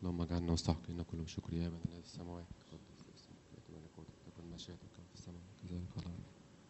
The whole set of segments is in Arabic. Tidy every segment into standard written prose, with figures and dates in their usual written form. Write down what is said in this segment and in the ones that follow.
اللهم اجعلنا مستحقين كل شكر يا ابن الذي في السماوات قدس اسمك يأتي ملكوتك تكن مشيئتك في السماء كذلك على الارض.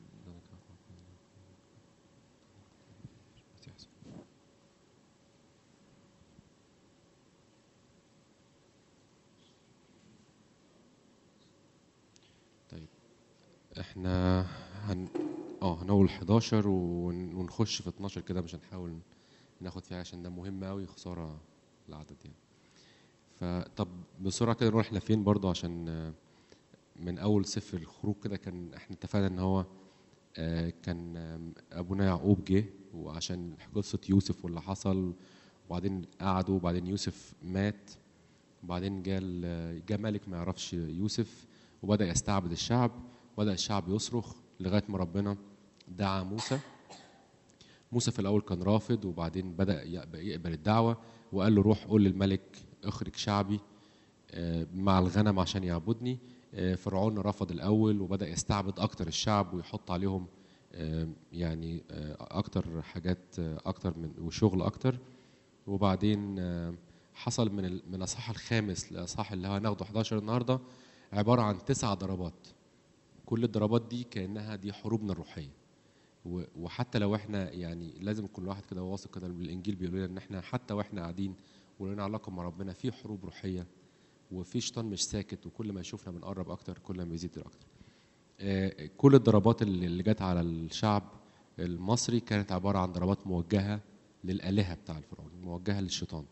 طيب احنا هنقول 11 ونخش في 12 كده، مش هنحاول ناخد فيها عشان ده مهم قوي، خساره العدد يعني. فطب بسرعه كده نروح احنا فين برضو، عشان من اول سفر الخروج كده كان احنا اتفقنا ان هو كان ابونا يعقوب جه وعشان قصه يوسف واللي حصل، وبعدين قعدوا، وبعدين يوسف مات، وبعدين جاء ملك ما يعرفش يوسف وبدا يستعبد الشعب، وبدا الشعب يصرخ لغايه ما ربنا دعا موسى في الاول كان رافض، وبعدين بدا يقبل الدعوه وقال له روح قول للملك اخرج شعبي مع الغنم عشان يعبدني. فرعون رفض الاول وبدا يستعبد اكتر الشعب ويحط عليهم يعني اكتر حاجات اكتر من وشغل اكتر. وبعدين حصل من الاصحاح الخامس للاصحاح اللي هناخده 11 النهارده عباره عن 9 ضربات. كل الضربات دي كانها دي حروبنا الروحيه، وحتى لو احنا يعني لازم كل واحد كده واثق كده بالانجيل بيقول لنا ان احنا حتى واحنا قاعدين ولنا علاقه مع ربنا في حروب روحيه، وفي شيطان مش ساكت، وكل ما يشوفنا بنقرب اكتر كل ما يزيد اكتر. كل الضربات اللي جت على الشعب المصري كانت عباره عن ضربات موجهه للالهه بتاع الفرعون، موجهه للشيطان.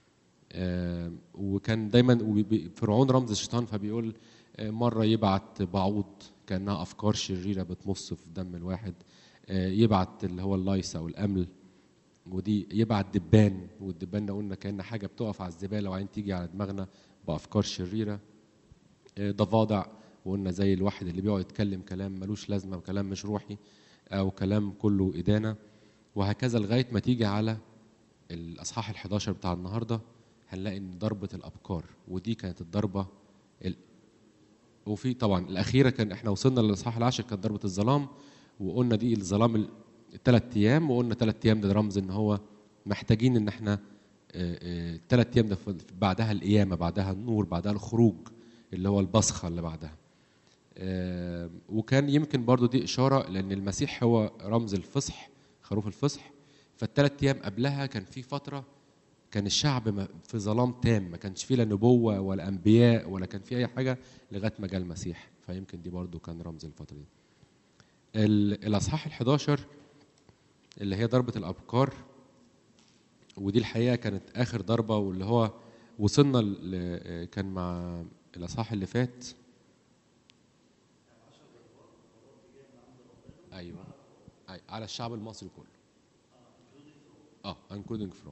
وكان دايما فرعون رمز الشيطان، فبيقول مره يبعت بعوض كانها افكار شريره بتمص في دم الواحد، يبعت اللي هو اللايس او الامل، ودي يبعت دبان، والدبان ده قلنا كأن حاجه بتقف على الزباله وعين تيجي على دماغنا بافكار شريره. ضفادع، وقلنا زي الواحد اللي بيقعد يتكلم كلام ملوش لازمه وكلام مش روحي او كلام كله ادانه، وهكذا لغايه ما تيجي على الاصحاح ال11 بتاع النهارده هنلاقي ان ضربه الابكار، ودي كانت الضربه وفي طبعا الاخيره كان احنا وصلنا للاصحاح العاشر كانت ضربه الظلام، وقلنا دي الظلام الثلاث ايام، وقلنا 3 ايام ده رمز ان هو محتاجين ان احنا 3 ايام ده بعدها القيامه، بعدها النور، بعدها الخروج اللي هو البصخه اللي بعدها. وكان يمكن برضو دي اشاره لان المسيح هو رمز الفصح، خروف الفصح. فالثلاث ايام قبلها كان في فتره كان الشعب في ظلام تام، ما كانش فيه لا نبوه ولا انبياء ولا كان فيه اي حاجه لغايه ما جاء المسيح، فيمكن دي برضو كان رمز الفتره دي. الاصحاح ال11 اللي هي ضربه الابكار، ودي الحقيقه كانت اخر ضربه، واللي هو وصلنا كان مع الاصحاح اللي فات. ايوه على الشعب المصري كله، انكلودنج فرعون،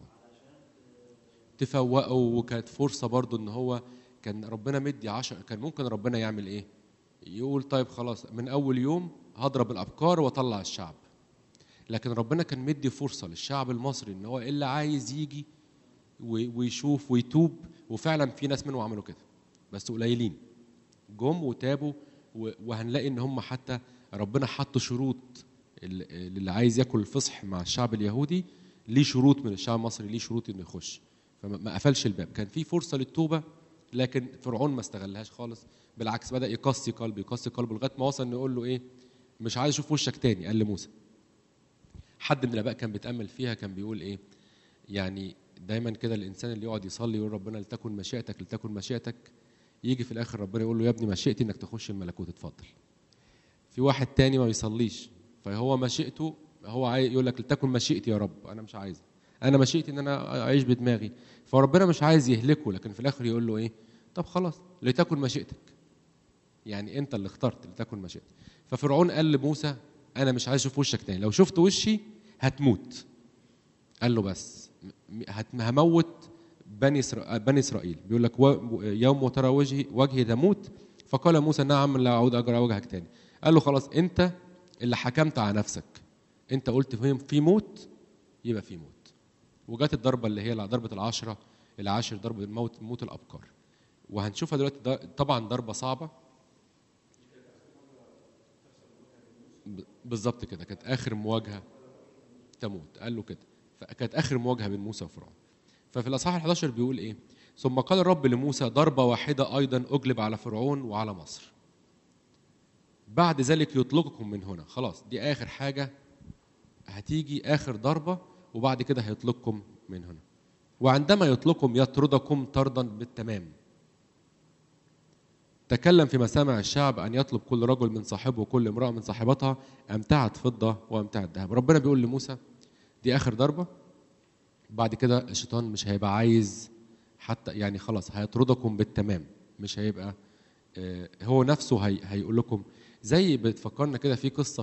تفوقوا. وكانت فرصه برضو ان هو كان ربنا مدي 10، كان ممكن ربنا يعمل ايه؟ يقول طيب خلاص من اول يوم هضرب الابكار واطلع الشعب، لكن ربنا كان مدي فرصه للشعب المصري ان هو اللي عايز يجي ويشوف ويتوب، وفعلا في ناس منهم عملوا كده بس قليلين جم وتابوا. وهنلاقي ان هم حتى ربنا حط شروط اللي عايز ياكل الفصح مع الشعب اليهودي، ليه شروط من الشعب المصري، ليه شروط انه يخش، فما قفلش الباب. كان في فرصه للتوبه لكن فرعون ما استغلهاش خالص، بالعكس بدا يقسي قلبه لغايه ما وصل انه يقول له ايه، مش عايز اشوف وشك تاني. قال لموسى، حد من الاباء كان بيتامل فيها كان بيقول ايه، يعني دايما كده الانسان اللي يقعد يصلي يقول ربنا لتكن مشيئتك لتكن مشيئتك، يجي في الاخر ربنا يقول له يا ابني مشيئتي انك تخش الملكوت اتفضل. في واحد تاني ما بيصليش، فهو مشيئته هو يقول لك لتكن مشيئتي يا رب، انا مش عايز، انا مشيئتي ان انا اعيش بدماغي، فربنا مش عايز يهلكه، لكن في الاخر يقول له ايه، طب خلاص لتكن مشيئتك، يعني انت اللي اخترت لتكن مشيئتك. ففرعون قال لموسى انا مش عايز اشوف وشك تاني، لو شفت وشي هتموت. قال له بس هموت بني اسرائيل، بيقول لك يوم ترى وجهي تموت. فقال موسى نعم لا اعود اجرى وجهك تاني. قال له خلاص انت اللي حكمت على نفسك، انت قلت في موت يبقى في موت. وجات الضربه اللي هي ضربه العاشر ضربه موت الابكار، وهنشوفها دلوقتي. طبعا ضربه صعبه بالظبط كده، كانت اخر مواجهه تموت، قال له كده، فكانت اخر مواجهه بين موسى وفرعون. ففي الاصحاح ال11 بيقول ايه، ثم قال الرب لموسى ضربة واحدة أيضا أجلب على فرعون وعلى مصر، بعد ذلك يطلقكم من هنا. خلاص دي آخر حاجة هتيجي، آخر ضربة، وبعد كده هيطلقكم من هنا. وعندما يطلقكم يطردكم طردا بالتمام. تكلم في مسامع الشعب أن يطلب كل رجل من صاحبه وكل امرأة من صاحبتها أمتعة فضة وأمتعة ذهب. ربنا بيقول لموسى دي آخر ضربة، بعد كده الشيطان مش هيبقى عايز حتى، يعني خلاص هيطردكم بالتمام، مش هيبقى هو نفسه هيقول لكم. زي بتفكرنا كده في قصة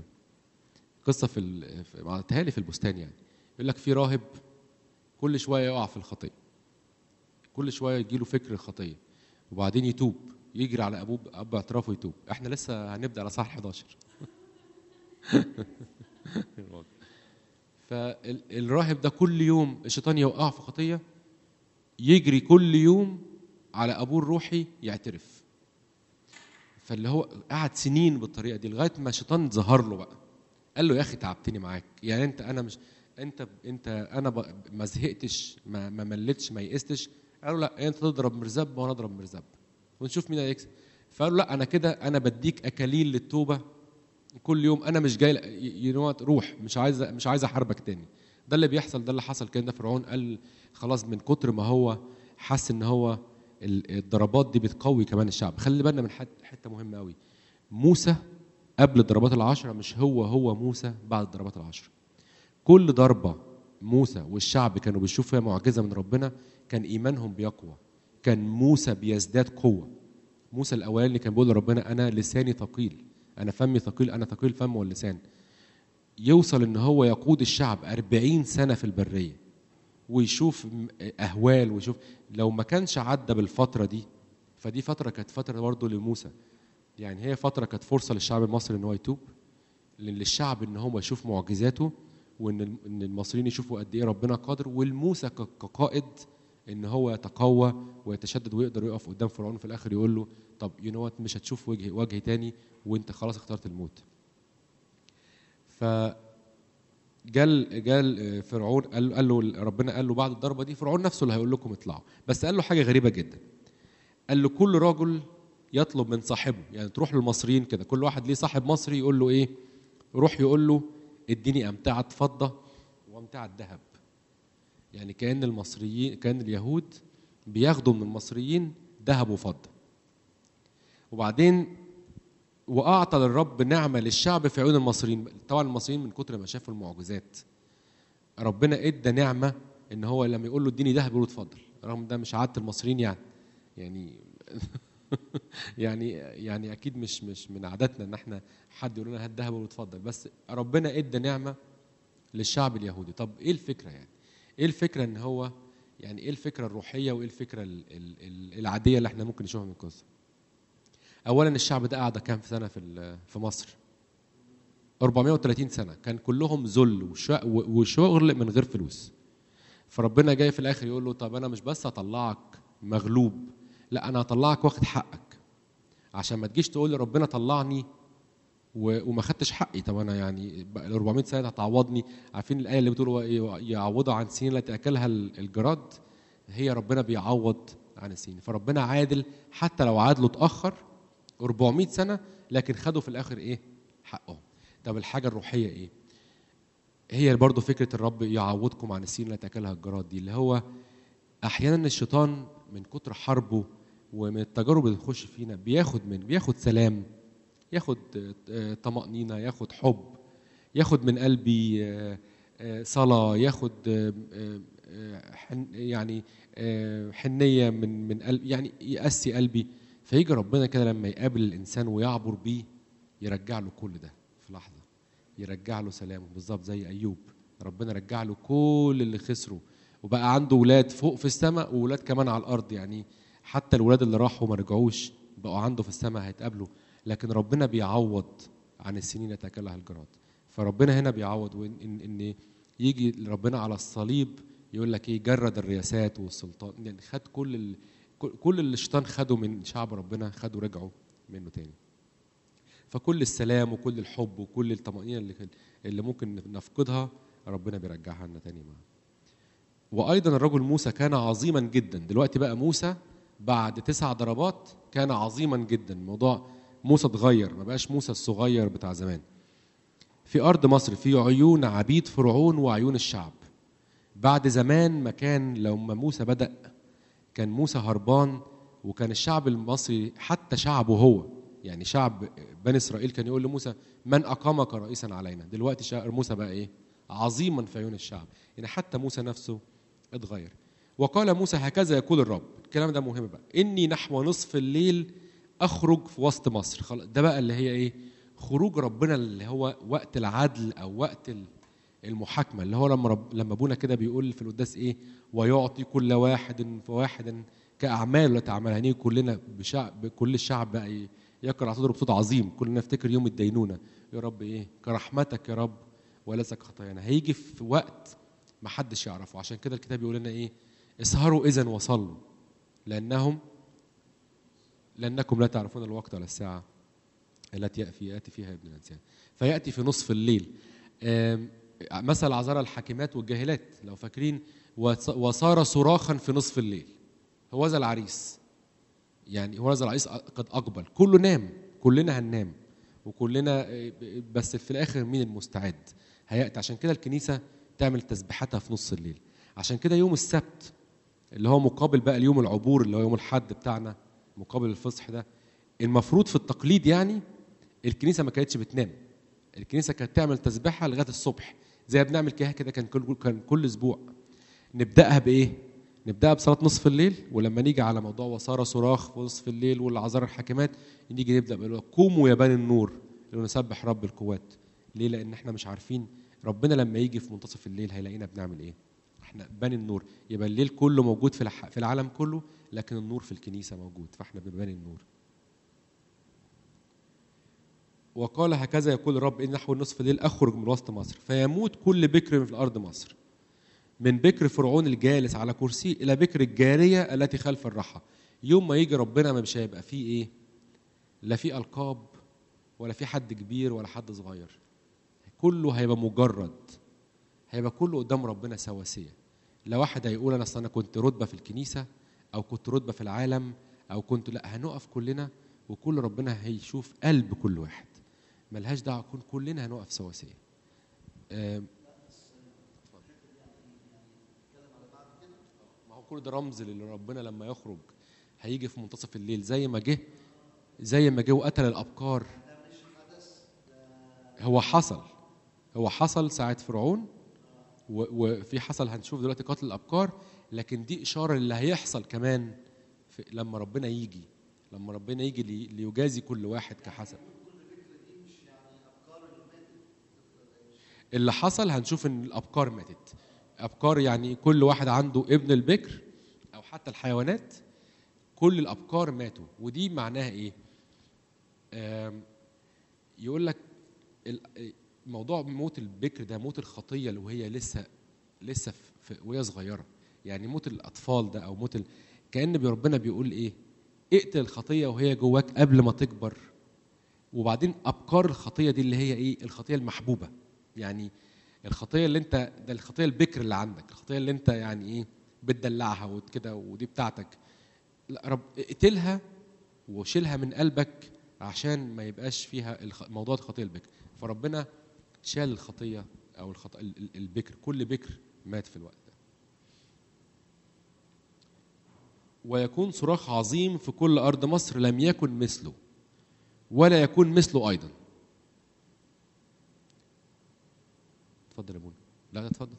معناتها في البستان، يعني يقول لك في راهب كل شوية يقع في الخطية، كل شوية يجيله فكر الخطية وبعدين يتوب، يجري على أبوه أب اعترافه يتوب. احنا لسه هنبدأ على صح 11. فالراهب ده كل يوم الشيطان يوقعه في خطية، يجري كل يوم على أبوه الروحي يعترف. فاللي هو قعد سنين بالطريقة دي لغاية ما الشيطان ظهر له بقى، قال له يا أخي تعبتني معاك، يعني أنا ما زهقتش، ما ملتش، ما يئستش. قالوا لا، أنت تضرب مرزب وأنا أضرب مرزب ونشوف مين هيكسب. فقالوا لا، أنا كده أنا بديك أكاليل للتوبة كل يوم، أنا مش جاي روح، مش عايز أحاربك تاني. ده اللي بيحصل، ده اللي حصل كده. فرعون قال خلاص من كتر ما هو حس إن هو الضربات دي بتقوي كمان الشعب. خلي بالنا من حتة مهمة قوي، موسى قبل الضربات العشرة مش هو موسى بعد الضربات العشرة. كل ضربة موسى والشعب كانوا بيشوفوا فيها معجزة من ربنا كان إيمانهم بيقوى، كان موسى بيزداد قوة. موسى الأولاني كان بيقول لربنا أنا لساني ثقيل، أنا فمي ثقيل، أنا ثقيل فم واللسان. يوصل إن هو يقود الشعب 40 سنة في البرية ويشوف أهوال، ويشوف لو ما كانش عدى بالفترة دي، فدي فترة كانت فترة برضه لموسى، يعني هي فترة كانت فرصة للشعب المصري إن هو يتوب، للشعب إن هو يشوف معجزاته، وإن المصريين يشوفوا قد إيه ربنا قادر، والموسى كقائد إن هو يتقوى ويتشدد ويقدر يقف قدام فرعون في الآخر يقول له طب مش هتشوف وجه تاني وأنت خلاص اخترت الموت. جال فرعون قال له ربنا قال له بعد الضربة دي فرعون نفسه اللي هيقول لكم اطلعوا، بس قال له حاجة غريبة جدا. قال له كل رجل يطلب من صاحبه، يعني تروح للمصريين كده كل واحد ليه صاحب مصري يقول له ايه، روح يقول له اديني امتعة فضة وامتعة ذهب. يعني كأن المصريين، كأن اليهود بياخدوا من المصريين ذهب وفضة. وبعدين واعطى للرب نعمة للشعب في عيون المصريين. طبعا المصريين من كتر ما شافوا المعجزات ربنا ادى نعمة ان هو لما يقول له اديني ذهب يقول له اتفضل، رغم ده مش عادة المصريين يعني يعني اكيد مش من عاداتنا ان احنا حد يقول لنا هات ذهب واتفضل، بس ربنا ادى نعمه للشعب اليهودي. طب ايه الفكره؟ يعني ايه الفكره ان هو، يعني ايه الفكره الروحيه وايه الفكره العاديه اللي احنا ممكن نشوفها من القصه؟ اولا الشعب ده قعد كام سنه في مصر؟ 430 سنه، كان كلهم ذل وشغل من غير فلوس. فربنا جاي في الاخر يقول له طب انا مش بس هطلعك مغلوب، لا انا هطلعك واخد حقك، عشان ما تجيش تقول لي ربنا طلعني وما خدتش حقي. طب انا يعني ال 400 سنه هتعوضني؟ عارفين الايه اللي بتقول يعوضوا عن سنين التي اكلها الجراد؟ هي ربنا بيعوض عن السنين. فربنا عادل، حتى لو عادله اتاخر 400 سنه لكن خدوا في الاخر ايه؟ حقهم. طب الحاجه الروحيه ايه؟ هي برضو فكره الرب يعوضكم عن السنين التي اكلها الجراد دي، اللي هو احيانا الشيطان من كتر حربه ومن التجارب اللي بتخش فينا بياخد سلام، ياخد طمأنينة، ياخد حب، ياخد من قلبي صلاة، ياخد يعني حنية من قلب، يعني يقسي قلبي. فيجي ربنا كده لما يقابل الإنسان ويعبر بيه يرجع له كل ده في لحظة، يرجع له سلامه. بالظبط زي أيوب، ربنا رجع له كل اللي خسره وبقى عنده ولاد فوق في السماء وولاد كمان على الأرض. يعني حتى الولاد اللي راحوا ما رجعوش بقوا عنده في السماء هيتقابلوا، لكن ربنا بيعوض عن السنين التي أكلها الجراد. فربنا هنا بيعوض، وإن يجي ربنا على الصليب يقول لك إيه، جرد الرياسات والسلطان، يعني خد كل اللي الشيطان خده من شعب ربنا، خده رجعوا منه تاني. فكل السلام وكل الحب وكل الطمأنينة اللي ممكن نفقدها ربنا بيرجعها لنا تاني معاه. وايضا الرجل موسى كان عظيما جدا. دلوقتي بقى موسى بعد 9 ضربات كان عظيما جدا. الموضوع موسى اتغير، ما بقاش موسى الصغير بتاع زمان. في ارض مصر في عيون عبيد فرعون وعيون الشعب. بعد زمان ما كان لما موسى بدأ كان موسى هربان، وكان الشعب المصري حتى شعبه هو، يعني شعب بني اسرائيل كان يقول لموسى من اقامك رئيسا علينا. دلوقتي موسى بقى ايه؟ عظيما في عيون الشعب. يعني حتى موسى نفسه اتغير. وقال موسى هكذا يقول الرب. الكلام ده مهم بقى. اني نحو نصف الليل اخرج في وسط مصر. ده بقى اللي هي ايه؟ خروج ربنا، اللي هو وقت العدل او وقت المحاكمه، اللي هو لما ابونا كده بيقول في القداس ايه؟ ويعطي كل واحد فواحد كاعماله التي عملها. يعني كلنا كل الشعب بقى يقرأ صدره بصوت عظيم، كلنا نفتكر يوم الدينونه. يا رب ايه؟ كرحمتك يا رب وليس خطايانا. هيجي في وقت ما حدش يعرفه. عشان كده الكتاب بيقول لنا ايه؟ اسهروا اذن وصلوا لانكم لا تعرفون الوقت ولا الساعه التي ياتي فيها ابن الانسان. فياتي في نصف الليل. مثل عذارى الحاكمات والجاهلات لو فاكرين، وصار صراخا في نصف الليل. هو ذا العريس، يعني هو ذا العريس قد اقبل. كله نام، كلنا هننام وكلنا، بس في الاخر مين المستعد؟ هياتي. عشان كده الكنيسه تعمل تسبيحاتها في نص الليل. عشان كده يوم السبت اللي هو مقابل بقى اليوم العبور اللي هو يوم الحد بتاعنا مقابل الفصح ده، المفروض في التقليد يعني الكنيسه ما كانتش بتنام. الكنيسه كانت تعمل تسبيحه لغايه الصبح زي ما بنعمل كده. كان كل اسبوع نبداها بايه؟ نبداها بصلاه نصف الليل، ولما نيجي على موضوع وصار صراخ في نصف الليل والعذارى الحاكمات نيجي نبدا بقى قوموا يا بني النور لنسبح رب القوات. ليه؟ لان احنا مش عارفين ربنا لما يجي في منتصف الليل هيلاقينا بنعمل ايه. احنا بني النور، يبقى الليل كله موجود في العالم كله، لكن النور في الكنيسه موجود، فاحنا بنبني النور. وقال هكذا يقول الرب إن نحو نصف الليل أخرج من وسط مصر فيموت كل بكر في الأرض مصر، من بكر فرعون الجالس على كرسي إلى بكر الجارية التي خلف الرحى. يوم ما يجي ربنا ما مش هيبقى فيه إيه؟ لا فيه ألقاب ولا فيه حد كبير ولا حد صغير. كله هيبقى مجرد، هيبقى كله قدام ربنا سواسية. لا واحد هيقول أنا كنت رتبة في الكنيسة أو كنت رتبة في العالم أو كنت، لا، هنقف كلنا وكل ربنا هيشوف قلب كل واحد. ملهاش دعوه، كلنا هنقف سواسيه. ما هو كل ده رمز لربنا لما يخرج هيجي في منتصف الليل زي ما جه وقتل الابكار. هو حصل ساعه فرعون، وفي حصل هنشوف دلوقتي قتل الابكار، لكن دي اشاره اللي هيحصل كمان لما ربنا يجي ليجازي كل واحد كحسب اللي حصل. هنشوف ان الابكار ماتت. ابكار يعني كل واحد عنده ابن البكر او حتى الحيوانات، كل الابكار ماتوا. ودي معناها ايه؟ يقول لك موضوع موت البكر ده موت الخطيه اللي وهي لسه وهي صغيره. يعني موت الاطفال ده او موت كأن ربنا بيقول ايه؟ اقتل الخطيه وهي جواك قبل ما تكبر. وبعدين ابكار الخطيه دي اللي هي ايه؟ الخطيه المحبوبه. يعني الخطيه اللي انت ده، الخطيه البكر اللي عندك، الخطيه اللي انت يعني ايه بتدلعها وكده ودي بتاعتك. لا، رب اقتلها وشيلها من قلبك عشان ما يبقاش فيها موضوع الخطيه البكر. فربنا شال الخطيه او البكر، كل بكر مات في الوقت ده. ويكون صراخ عظيم في كل ارض مصر لم يكن مثله ولا يكون مثله ايضا. اتفضل يا بونا. لا اتفضل.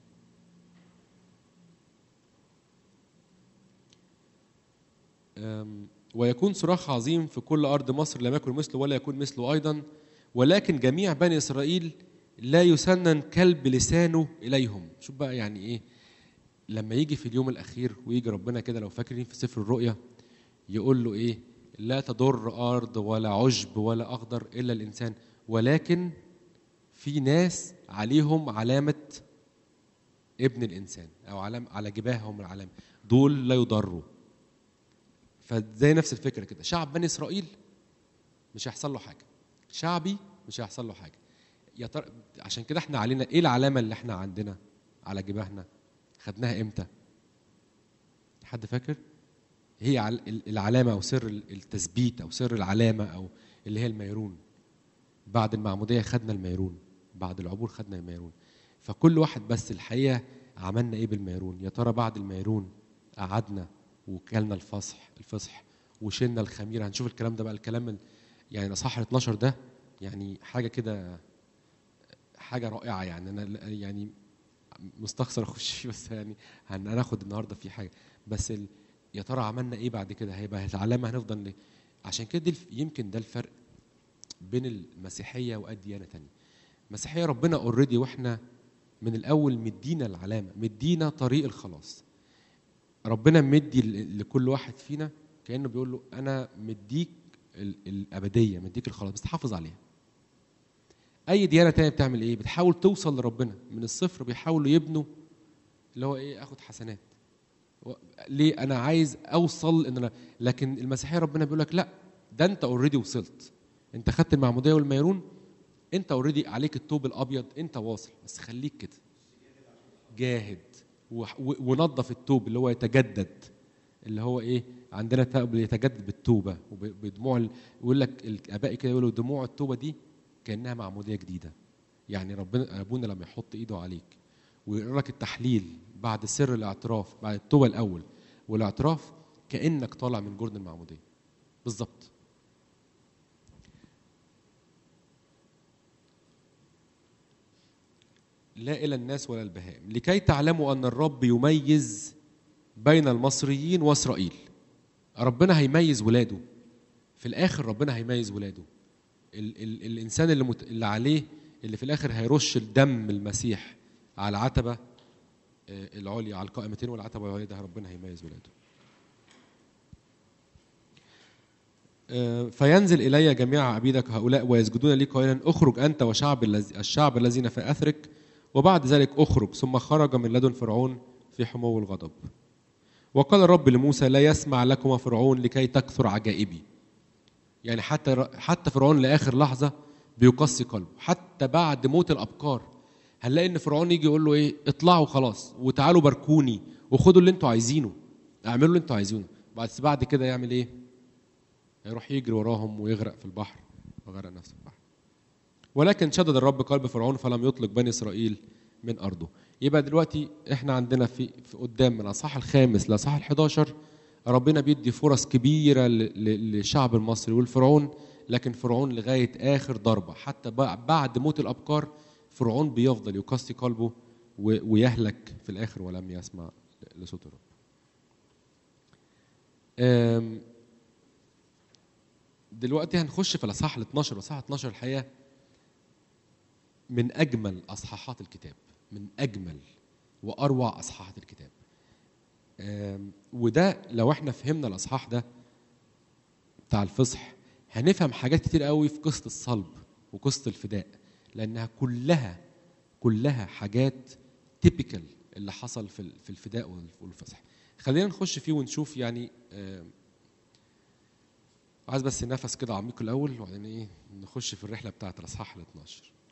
ويكون صراخ عظيم في كل أرض مصر لم يكن مثله ولا يكون مثله أيضا، ولكن جميع بني إسرائيل لا يسنن كلب لسانه إليهم. شوف بقى يعني إيه لما يجي في اليوم الأخير ويجي ربنا كده، لو فاكرين في سفر الرؤيا يقول له إيه؟ لا تضر أرض ولا عشب ولا أخضر إلا الإنسان، ولكن في ناس عليهم علامة ابن الإنسان أو على جباههم العلامة، دول لا يضروا. فزي نفس الفكرة كده، شعب بني إسرائيل مش هيحصل له حاجة، شعبي مش هيحصل له حاجة. يا ترى عشان كده احنا علينا ايه العلامة اللي احنا عندنا على جباهنا؟ خدناها امتى؟ حد فاكر؟ هي العلامه او سر التثبيت او سر العلامه او اللي هي الميرون. بعد المعموديه خدنا الميرون، بعد العبور خدنا الميرون. فكل واحد بس الحقيقه عملنا ايه بالميرون؟ يا ترى بعد الميرون قعدنا وكلنا الفصح وشلنا الخميره. هنشوف الكلام ده بقى، الكلام يعني الاصحاح 12 ده يعني حاجه كده، حاجه رائعه. يعني انا يعني مستخسر اخش فيه، بس يعني هناخد النهارده في حاجه. بس يا ترى عملنا ايه بعد كده؟ هيبقى العلامه هنفضل ليه؟ عشان كده يمكن ده الفرق بين المسيحيه واي ديانه تانية. المسيحيه ربنا اوريدي واحنا من الاول مدينا العلامه، مدينا طريق الخلاص. ربنا مدي لكل واحد فينا كانه بيقول له انا مديك الابديه، مديك الخلاص، بس تحافظ عليها. اي ديانه تانية بتعمل ايه؟ بتحاول توصل لربنا من الصفر، بيحاولوا يبنوا اللي هو ايه، اخد حسنات. ليه؟ انا عايز اوصل ان انا. لكن المسيحيه ربنا بيقول لك لا، ده انت اوريدي وصلت، انت خدت المعموديه والميرون، انت اوريدي عليك الثوب الابيض، انت واصل، بس خليك كده جاهد ونظف الثوب اللي هو يتجدد، اللي هو ايه، عندنا ثوب يتجدد بالتوبه وبدموع يقول لك الاباء كده يقولوا دموع التوبه دي كانها معموديه جديده. يعني ربنا ابونا لما يحط ايده عليك ويقرا لك التحليل بعد سر الاعتراف، بعد التوبه الاول والاعتراف، كانك طالع من جرن المعموديه بالظبط. لا الى الناس ولا البهائم، لكي تعلموا ان الرب يميز بين المصريين واسرائيل. ربنا هيميز ولاده في الاخر، ربنا هيميز ولاده. الانسان اللي عليه، اللي في الاخر هيرش الدم المسيح على العتبه العليا، على القائمتين والعتبه العليا، ده ربنا هيميز ولاده. فينزل الي جميع عبيدك هؤلاء ويسجدون لي قائلا اخرج انت وشعب الشعب الذين في اثرك. وبعد ذلك اخرج. ثم خرج من لدن فرعون في حمو الغضب. وقال الرب لموسى لا يسمع لكما فرعون لكي تكثر عجائبي. يعني حتى فرعون لاخر لحظه بيقسي قلبه، حتى بعد موت الابكار هنلاقي ان فرعون يجي يقول له ايه، اطلعوا خلاص وتعالوا باركوني وخدوا اللي انتوا عايزينه، اعملوا اللي انتوا عايزينه. بعد كده يعمل ايه؟ هيروح يجري وراهم ويغرق في البحر وغرق نفسه في البحر. ولكن شدد الرب قلب فرعون فلم يطلق بني اسرائيل من ارضه. يبقى دلوقتي احنا عندنا في قدام من الاصحاح الخامس لاصحاح ال11 ربنا بيدي فرص كبيره للشعب المصري والفرعون، لكن فرعون لغايه اخر ضربه، حتى بعد موت الابكار فرعون بيفضل يقسي قلبه ويهلك في الاخر ولم يسمع لصوت الرب. دلوقتي هنخش في الاصحاح ال12. والاصحاح 12 الحقيقه من اجمل اصحاحات الكتاب، من اجمل واروع اصحاحات الكتاب. وده لو احنا فهمنا الاصحاح ده بتاع الفصح هنفهم حاجات كتير قوي في قصه الصلب وقصه الفداء، لانها كلها حاجات تيبيكال اللي حصل في الفداء والفصح. خلينا نخش فيه ونشوف. يعني عايز بس نفس كده عميق الاول وبعدين ايه نخش في الرحله بتاعه الاصحاح ال12.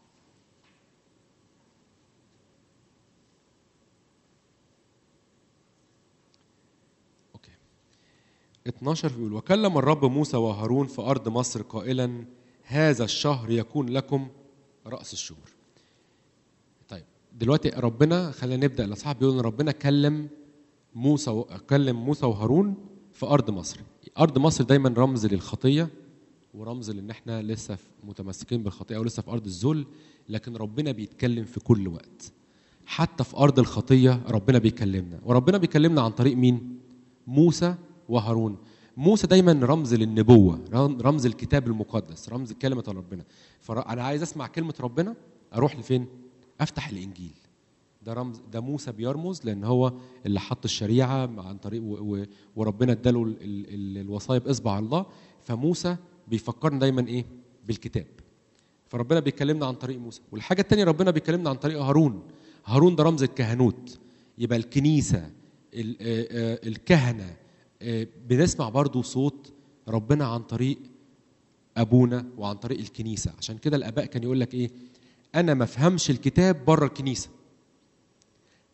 اوكي. 12 بيقول وكلم الرب موسى وهارون في ارض مصر قائلا هذا الشهر يكون لكم راس الشهور. طيب دلوقتي ربنا، خلينا نبدا الاصحاح بيقول ان ربنا كلم موسى وهارون في ارض مصر. ارض مصر دايما رمز للخطيه ورمز لان احنا لسه متمسكين بالخطيه او لسه في ارض الذل، لكن ربنا بيتكلم في كل وقت. حتى في ارض الخطيه ربنا بيكلمنا، وربنا بيكلمنا عن طريق مين؟ موسى وهارون. موسى دايما رمز للنبوه، رمز الكتاب المقدس، رمز كلمه ربنا. فانا عايز اسمع كلمه ربنا اروح لفين؟ افتح الانجيل. ده رمز، ده موسى بيرمز لان هو اللي حط الشريعه عن طريق وربنا اداله الوصايا باصبع الله. فموسى بيفكرنا دايما ايه؟ بالكتاب. فربنا بيكلمنا عن طريق موسى. والحاجه الثانيه ربنا بيكلمنا عن طريق هارون. هارون ده رمز الكهنوت، يبقى الكنيسه، الكهنه. بنسمع برضو صوت ربنا عن طريق ابونا وعن طريق الكنيسه. عشان كده الاباء كان يقول لك ايه؟ انا ما افهمش الكتاب بره الكنيسه،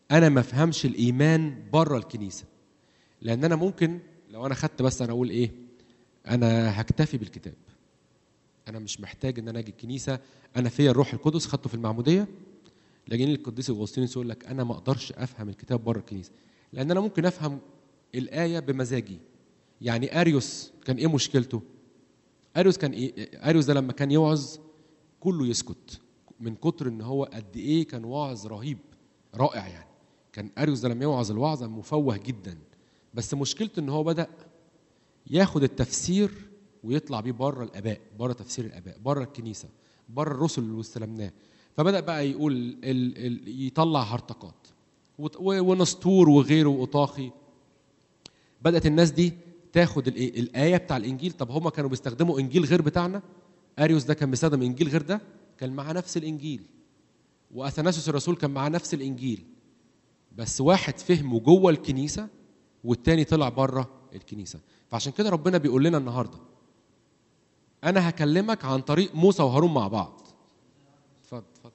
انا ما افهمش الايمان بره الكنيسه. لان انا ممكن لو انا خدت بس انا اقول ايه، انا هكتفي بالكتاب، انا مش محتاج ان انا اجي الكنيسه، انا فيا الروح القدس خدته في المعموديه. لكن القديس اغسطينوس يقول لك انا ما اقدرش افهم الكتاب بره الكنيسه، لان انا ممكن افهم الايه بمزاجي. يعني اريوس كان ايه مشكلته؟ اريوس كان ايه؟ اريوس ده لما كان يوعظ كله يسكت من كتر ان هو قد ايه كان واعظ رهيب رائع. يعني كان اريوس ده لما يوعظ الوعظه مفوه جدا، بس مشكلته ان هو بدا ياخد التفسير ويطلع بيه بره الاباء، بره تفسير الاباء، بره الكنيسه، بره الرسل اللي استلمناه. فبدا بقى يقول يطلع هرطقات ونسطور وغيره واطاخي. بدات الناس دي تاخد الايه بتاع الانجيل. طب هم كانوا بيستخدموا انجيل غير بتاعنا، اريوس ده كان بيستخدم انجيل غير ده، كان معاه نفس الانجيل، واثناسيوس الرسول كان معاه نفس الانجيل، بس واحد فهمه جوه الكنيسه والتاني طلع بره الكنيسه. فعشان كده ربنا بيقول لنا النهارده انا هكلمك عن طريق موسى وهارون مع بعض. اتفضل اتفضل.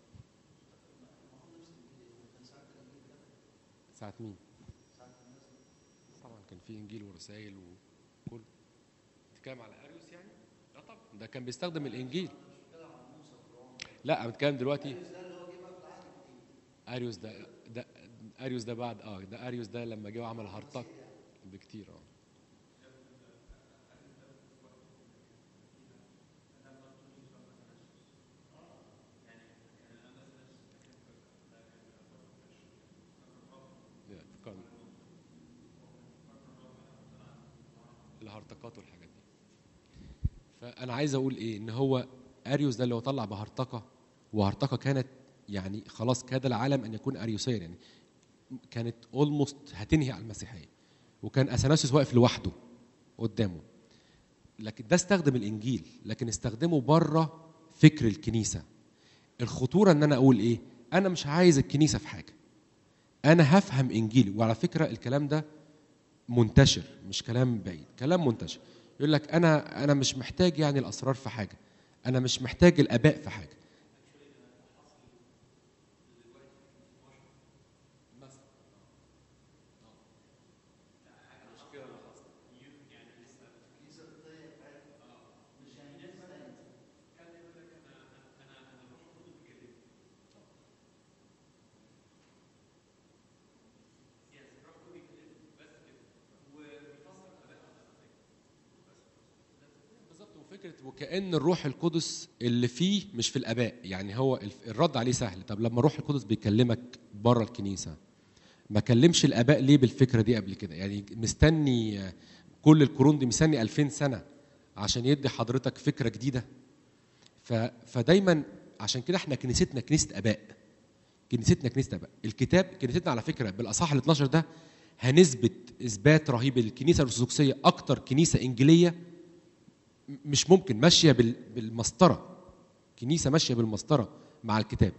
ساعة مين؟ طبعا كان في انجيل ورسائل وكل. بتتكلم على اريوس يعني؟ لا طبعا ده كان بيستخدم الانجيل. لا انا بتكلم دلوقتي اريوس ده اريوس ده بعد ده اريوس ده لما جه وعمل هرطق بكتير. كان الهرطقات والحاجات دي. فانا عايز اقول ايه، ان هو اريوس ده اللي هو طلع بهرطقه، وهرطقه كانت يعني خلاص كاد العالم ان يكون اريوسيا، يعني كانت اولموست هتنهي على المسيحيه، وكان اثناسيوس واقف لوحده قدامه. لكن ده استخدم الانجيل، لكن استخدمه بره فكر الكنيسه. الخطوره ان انا اقول ايه، انا مش عايز الكنيسه في حاجه، انا هفهم انجيلي. وعلى فكره الكلام ده منتشر، مش كلام بعيد، كلام منتشر. يقول لك انا مش محتاج يعني الاسرار في حاجه، انا مش محتاج الاباء في حاجه. بالظبط. وفكره وكأن الروح القدس اللي فيه مش في الاباء. يعني هو الرد عليه سهل. طب لما الروح القدس بيكلمك بره الكنيسه، ما كلمش الاباء ليه بالفكره دي قبل كده؟ يعني مستني كل القرون دي، مستني 2000 سنه عشان يدي حضرتك فكره جديده. فدايما عشان كده احنا كنيستنا كنيسه اباء، كنيستنا كنيسه اباء. الكتاب كنيستنا على فكره بالاصحاح ال 12 ده هنثبت اثبات رهيب. الكنيسه الارثوذكسيه اكتر كنيسه انجيليه مش ممكن، ماشيه بالمسطره، كنيسه ماشيه بالمسطره مع الكتاب.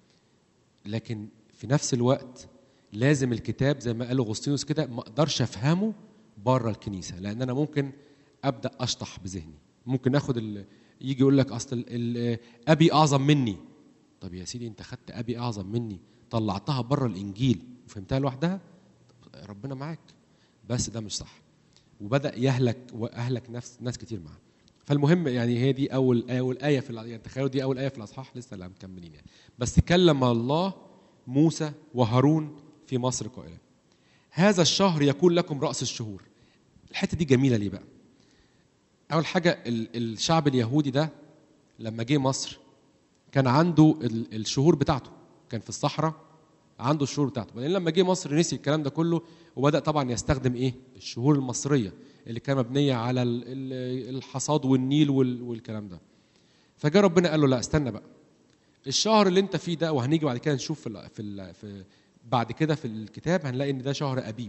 لكن في نفس الوقت لازم الكتاب زي ما قال اغسطينوس كده ما اقدرش افهمه بره الكنيسه، لان انا ممكن ابدا اشطح بذهني. ممكن اخد يجي يقول لك اصل ابي اعظم مني. طب يا سيدي انت خدت ابي اعظم مني طلعتها بره الانجيل وفهمتها لوحدها، ربنا معاك، بس ده مش صح. وبدا يهلك واهلك ناس كتير معاه. فالمهم يعني هي دي اول ايه في يعني تخيلوا دي اول ايه في الاصحاح، لسه لا مكملين يعني. بس كلم الله موسى وهارون في مصر قائلا هذا الشهر يكون لكم راس الشهور. الحته دي جميله ليه بقى؟ اول حاجه الشعب اليهودي ده لما جه مصر كان عنده الشهور بتاعته، كان في الصحراء عنده الشهور بتاعته. بعدين لما جه مصر نسي الكلام ده كله، وبدا طبعا يستخدم ايه؟ الشهور المصريه اللي كانت مبنيه على الحصاد والنيل والكلام ده. فجاء ربنا قال له لا استنى بقى، الشهر اللي انت فيه ده، وهنيجي بعد كده نشوف في بعد كده في الكتاب هنلاقي ان ده شهر ابيب.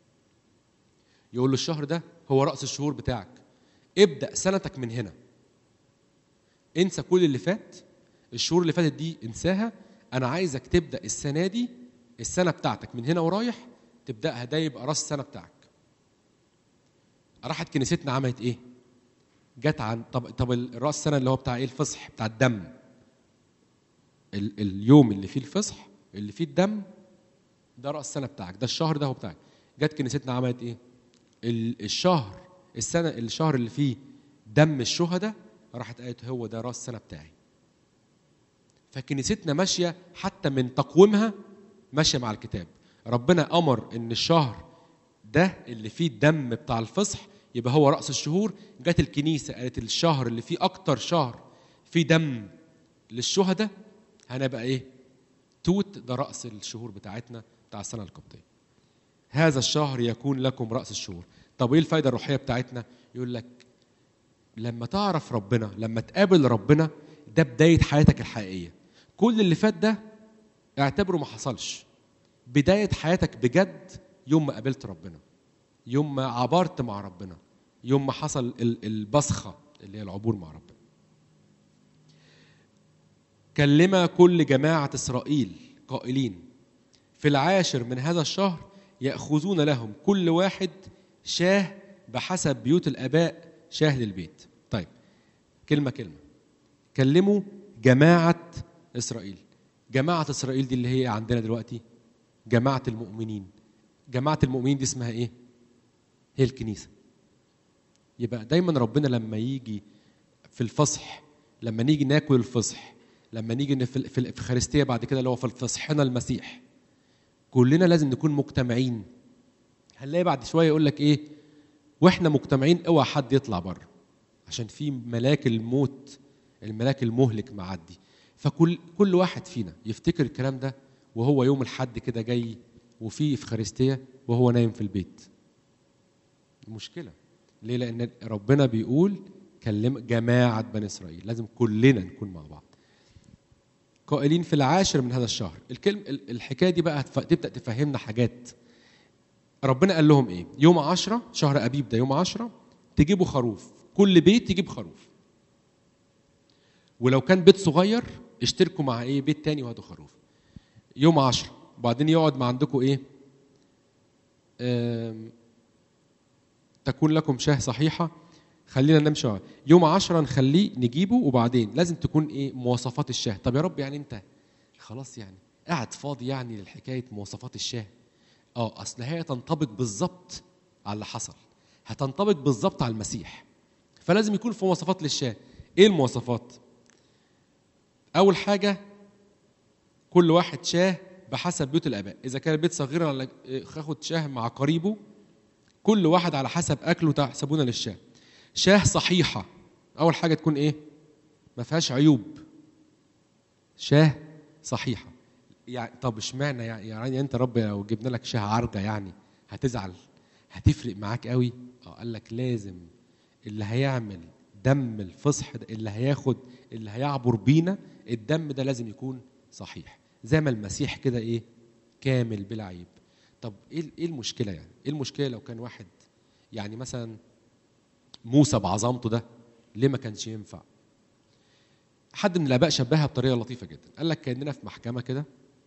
يقول له الشهر ده هو راس الشهور بتاعك، ابدا سنتك من هنا، انسى كل اللي فات، الشهور اللي فاتت دي انساها، انا عايزك تبدا السنه دي السنه بتاعتك من هنا ورايح تبداها، ده يبقى راس السنه بتاعك. راحت كنيستنا عملت ايه؟ جت عن طب الراس السنه اللي هو بتاع ايه؟ الفصح بتاع الدم. اليوم اللي فيه الفصح اللي فيه الدم ده راس السنه بتاعك، ده الشهر ده هو بتاعك. جت كنيستنا عملت ايه؟ الشهر اللي فيه دم الشهداء راحت قالت هو ده راس السنه بتاعي. فكنيستنا ماشيه حتى من تقويمها ماشيه مع الكتاب. ربنا امر ان الشهر ده اللي فيه الدم بتاع الفصح يبقى هو راس الشهور. جت الكنيسه قالت الشهر اللي فيه اكتر شهر فيه دم للشهداء هنبقى ايه؟ توت، ده راس الشهور بتاعتنا بتاع السنه القبطيه. هذا الشهر يكون لكم راس الشهور. طب ايه الفايده الروحيه بتاعتنا؟ يقول لك لما تعرف ربنا، لما تقابل ربنا، ده بدايه حياتك الحقيقيه. كل اللي فات ده اعتبره ما حصلش. بدايه حياتك بجد يوم ما قابلت ربنا، يوم ما عبرت مع ربنا، يوم ما حصل البصخه اللي هي العبور مع ربنا. كلم كل جماعه اسرائيل قائلين في 10 من هذا الشهر يأخذون لهم كل واحد شاه بحسب بيوت الآباء، شاه للبيت. طيب كلمة كلموا جماعة إسرائيل. جماعة إسرائيل دي اللي هي عندنا دلوقتي جماعة المؤمنين. جماعة المؤمنين دي اسمها إيه؟ هي الكنيسة. يبقى دايما ربنا لما يجي في الفصح، لما نيجي ناكل الفصح، لما نيجي في الإفخارستية بعد كده اللي هو في الفصحنا المسيح، كلنا لازم نكون مجتمعين. هنلاقي بعد شويه يقول لك ايه؟ واحنا مجتمعين اوعى حد يطلع بره عشان في ملاك الموت، الملاك المهلك معدي. فكل واحد فينا يفتكر الكلام ده وهو يوم الحد كده جاي وفي افخارستيه وهو نايم في البيت. المشكله ليه؟ لان ربنا بيقول كلم جماعه بني اسرائيل، لازم كلنا نكون مع بعض. قائلين في 10 من هذا الشهر. الحكايه دي بقى تبدا تفهمنا حاجات. ربنا قال لهم ايه؟ يوم 10 شهر ابيب ده يوم 10 تجيبوا خروف، كل بيت يجيب خروف. ولو كان بيت صغير اشتركوا مع ايه؟ بيت تاني وهاتوا خروف. يوم 10 وبعدين يقعد مع عندكم ايه؟ تكون لكم شاه صحيحه. خلينا نمشي يوم 10 نخليه نجيبه، وبعدين لازم تكون ايه؟ مواصفات الشاه. طب يا رب يعني انت خلاص يعني قاعد فاضي يعني للحكايه مواصفات الشاه؟ اصل هي تنطبق بالظبط على اللي حصل، هتنطبق بالظبط على المسيح، فلازم يكون في مواصفات للشاه. ايه المواصفات؟ اول حاجه كل واحد شاه بحسب بيوت الاباء. اذا كان البيت صغير هاخد شاه مع قريبه، كل واحد على حسب اكله تحسبون للشاه. شاه صحيحه، اول حاجه تكون ايه؟ ما فيهاش عيوب. شاه صحيحه. يعني طب اشمعنى يعني انت رب لو جبنا لك شاه عرجه يعني هتزعل؟ هتفرق معاك قوي؟ قال لك لازم اللي هيعمل دم الفصح ده، اللي هياخد، اللي هيعبر بينا الدم ده لازم يكون صحيح زي ما المسيح كده ايه؟ كامل بلا عيب. طب ايه المشكله يعني؟ ايه المشكله لو كان واحد يعني مثلا موسى بعظمته ده ليه ما كانش ينفع؟ حد من الاباء شبهها بطريقه لطيفه جدا. قال لك كاننا في محكمه كده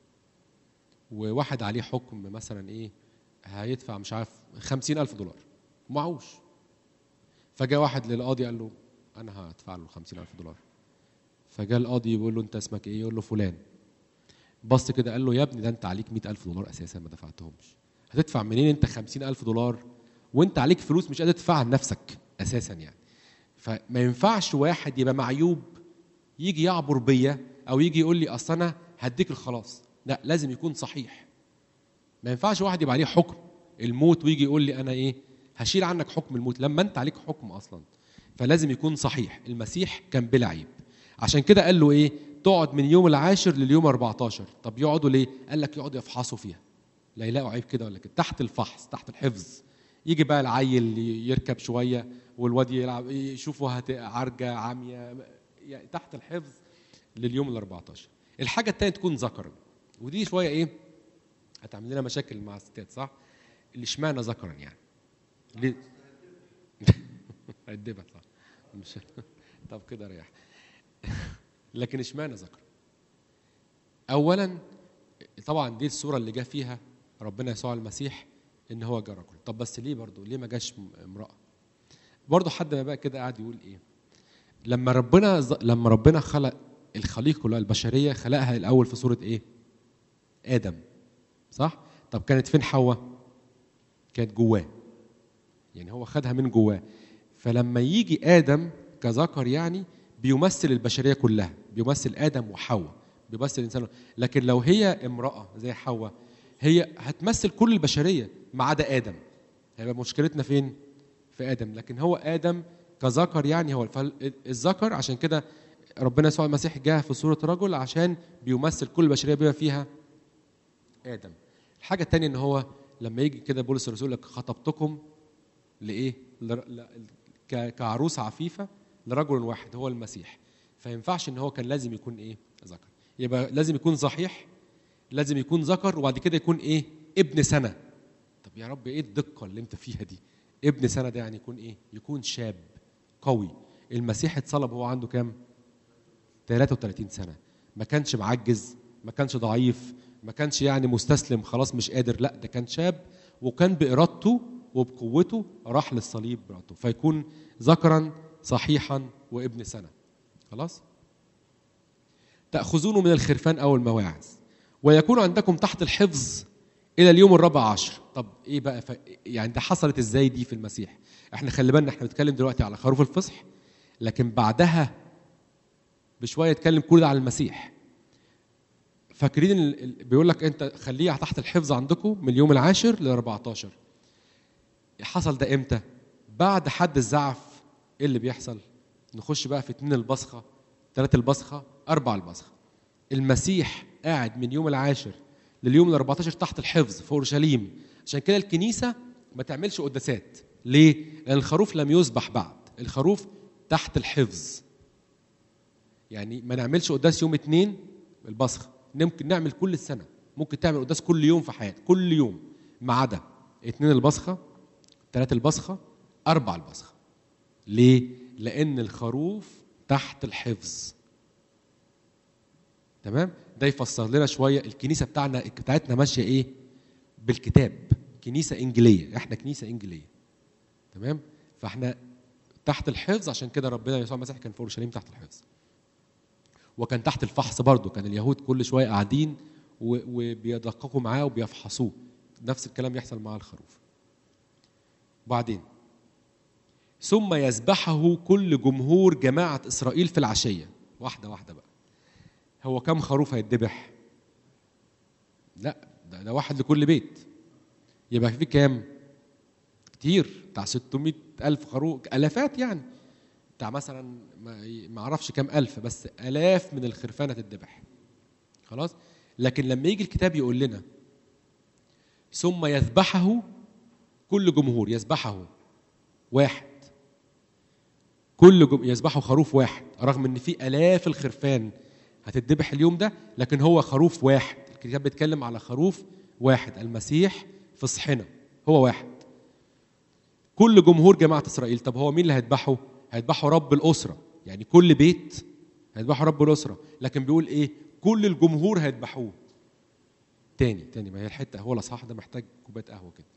وواحد عليه حكم مثلا ايه؟ هيدفع مش عارف $50,000 معوش. فجاء واحد للقاضي قال له انا هدفع له $50,000. فجاء القاضي بيقول له انت اسمك ايه؟ يقول له فلان. بص كده قال له يا ابني ده انت عليك $100,000 اساسا ما دفعتهمش. هتدفع منين انت $50,000 وانت عليك فلوس مش قادر تدفعها لنفسك اساسا يعني؟ فما ينفعش واحد يبقى معيوب يجي يعبر بيا او يجي يقول لي اصل انا هديك الخلاص. لا، لازم يكون صحيح. ما ينفعش واحد يبقى عليه حكم الموت ويجي يقول لي انا ايه؟ هشيل عنك حكم الموت لما انت عليك حكم اصلا. فلازم يكون صحيح. المسيح كان بلا عيب، عشان كده قال له ايه؟ تقعد من يوم 10 لليوم 14. طب يقعدوا ليه؟ قال لك يقعدوا يفحصوا فيها لا يلاقوا عيب كده ولا كده، تحت الفحص تحت الحفظ. يجي بقى العيل يركب شويه والواد يلعب يشوفوا عرجه عاميه يعني تحت الحفظ لليوم 14. الحاجه الثانيه تكون ذكرا، ودي شويه ايه؟ هتعمل لنا مشاكل مع الستات صح؟ اللي اشمعنى ذكرا يعني؟ ليه؟ هيدبها صح؟ مش طب كده ريح. لكن اشمعنى ذكر؟ اولا طبعا دي الصوره اللي جاء فيها ربنا يسوع المسيح ان هو جه رجل. طب بس ليه برضه؟ ليه ما جاش امراه؟ برضه حد ما بقى كده قاعد يقول ايه؟ لما ربنا خلق الخليقه كلها البشريه خلقها الاول في صوره ايه؟ ادم صح؟ طب كانت فين حواء؟ كانت جواه، يعني هو خدها من جواه. فلما يجي آدم كذكر يعني بيمثل البشرية كلها، بيمثل آدم وحواء، بيمثل الإنسان. لكن لو هي امرأة زي حواء هي هتمثل كل البشرية ما عدا آدم. هيبقى مشكلتنا فين؟ في آدم. لكن هو آدم كذكر يعني هو الذكر، عشان كده ربنا يسوع المسيح جاء في صورة رجل عشان بيمثل كل البشرية بما فيها آدم. الحاجة الثانية إن هو لما يجي كده بولس الرسول لك خطبتكم لإيه؟ كعروس عفيفة لرجل واحد هو المسيح. فينفعش إن هو كان لازم يكون إيه؟ ذكر. يبقى لازم يكون صحيح، لازم يكون ذكر، وبعد كده يكون إيه؟ ابن سنة. طب يا رب إيه الدقة اللي أنت فيها دي؟ ابن سنة ده يعني يكون إيه؟ يكون شاب قوي. المسيح اتصلب وهو عنده كام؟ 33 سنة. ما كانش معجز، ما كانش ضعيف، ما كانش يعني مستسلم خلاص مش قادر، لا ده كان شاب وكان بإرادته وبقوته راح للصليب بإرادته. فيكون ذكرا صحيحا وابن سنة. خلاص؟ تأخذونه من الخرفان أو المواعظ ويكون عندكم تحت الحفظ إلى اليوم 14. طب إيه بقى يعني ده حصلت إزاي دي في المسيح؟ إحنا خلي بالنا إحنا بنتكلم دلوقتي على خروف الفصح، لكن بعدها بشوية يتكلم كل ده على المسيح. فاكرين بيقول لك أنت خليها تحت الحفظ عندكم من اليوم 10 ل 14. حصل ده إمتى؟ بعد حد الزعف. إيه اللي بيحصل؟ نخش بقى في 2 البصخة، 3 البصخة، 4 البصخة. المسيح قاعد من يوم 10 لليوم 14 تحت الحفظ في أورشليم. عشان كده الكنيسة ما تعملش قداسات. ليه؟ لأن الخروف لم يذبح بعد، الخروف تحت الحفظ. يعني ما نعملش قداس يوم 2 البصخة، ممكن نعمل كل السنة، ممكن تعمل قداس كل يوم في حياتك، كل يوم ما عدا 2 البصخة، 3 البصخة، 4 البصخة. ليه؟ لأن الخروف تحت الحفظ. تمام؟ ده يفسر لنا شوية الكنيسة بتاعتنا ماشية إيه؟ بالكتاب. كنيسة إنجيلية، إحنا كنيسة إنجيلية. تمام؟ فإحنا تحت الحفظ، عشان كده ربنا يسوع المسيح كان في أورشليم تحت الحفظ. وكان تحت الفحص برضه، كان اليهود كل شوية قاعدين وبيدققوا معاه وبيفحصوه. نفس الكلام يحصل مع الخروف. بعدين ثم يذبحه كل جمهور جماعة إسرائيل في العشية. واحدة واحدة بقى. هو كم خروف هيتذبح؟ لا ده واحد لكل بيت. يبقى في كام؟ كتير، بتاع 600,000 خروف، ألافات يعني. بتاع مثلا ما اعرفش كام ألف، بس آلاف من الخرفان هتتذبح. خلاص؟ لكن لما يجي الكتاب يقول لنا ثم يذبحه كل جمهور، يذبحه واحد، يذبحه خروف واحد، رغم ان في آلاف الخرفان هتتذبح اليوم ده، لكن هو خروف واحد. الكتاب بيتكلم على خروف واحد، المسيح فصحنا هو واحد. كل جمهور جماعة إسرائيل. طب هو مين اللي هيذبحه؟ هيذبحه رب الأسرة، يعني كل بيت هيذبحه رب الأسرة. لكن بيقول إيه؟ كل الجمهور هيذبحوه. تاني ما هي الحتة، هو الأصحاح ده محتاج كوباية قهوة كده.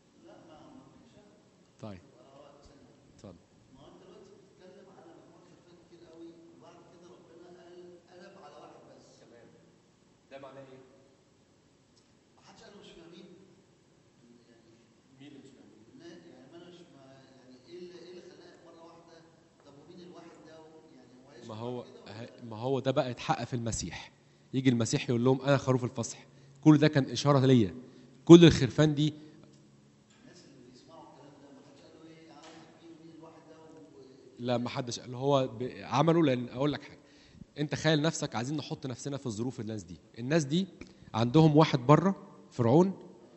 طيب اتفضل. ما انت دلوقتي بتتكلم على مجموعه خلفيات كتير قوي، وبعد كده ربنا قلب على واحد بس. تمام. ده معناه ايه؟ ما حدش قال له مش فاهمين. يعني مين اللي مش فاهمين؟ يعني ما انا مش يعني ايه اللي خلاك مره واحده؟ طب ومين الواحد ده؟ يعني هو ايش؟ ما هو ده بقى اتحقق في المسيح. يجي المسيح يقول لهم انا خروف الفصح. كل ده كان اشاره ليا. كل الخرفان دي لا ما حدش قال. هو عمله لان اقول لك حاجه، انت خيل نفسك، عايزين نحط نفسنا في ظروف الناس دي عندهم واحد بره فرعون.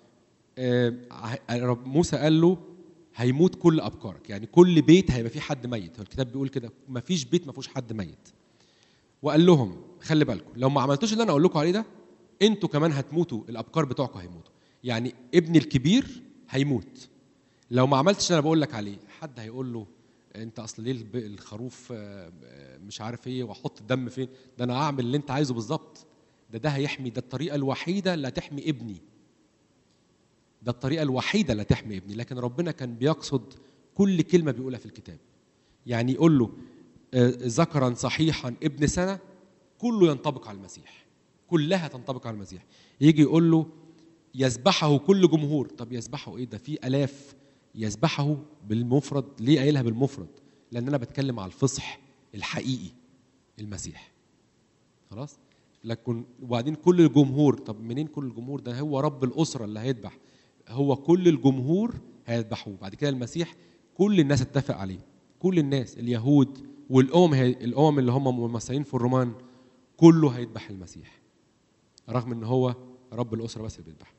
موسى قال له هيموت كل ابكارك، يعني كل بيت هيبقى فيه حد ميت. الكتاب بيقول كده ما فيش بيت ما فيهوش حد ميت. وقال لهم خلي بالكم لو ما عملتوش اللي انا اقول لكم عليه ده انتوا كمان هتموتوا، الابكار بتوعكم هيموتوا. يعني ابني الكبير هيموت لو ما عملتش اللي انا بقول لك عليه. حد هيقول له انت اصل ليه الخروف مش عارف ايه واحط الدم فين؟ ده انا اعمل اللي انت عايزه بالظبط. ده هيحمي، ده الطريقه الوحيده اللي هتحمي ابني، ده الطريقه الوحيده اللي هتحمي ابني. لكن ربنا كان بيقصد كل كلمه بيقولها في الكتاب. يعني يقول له ذكرا صحيحا ابن سنه، كله ينطبق على المسيح، كلها تنطبق على المسيح. يجي يقول له يذبحه كل جمهور. طب يذبحه ايه؟ ده في الاف. يذبحه بالمفرد. ليه قايلها بالمفرد؟ لان انا بتكلم على الفصح الحقيقي المسيح. خلاص. لكن وبعدين كل الجمهور. طب منين كل الجمهور؟ ده هو رب الاسره اللي هيذبح. هو كل الجمهور هيذبحوه. بعد كده المسيح كل الناس اتفق عليه. كل الناس، اليهود والامم، الامم اللي هم ممثلين في الرومان، كله هيذبح المسيح، رغم ان هو رب الاسره بس اللي بيذبح.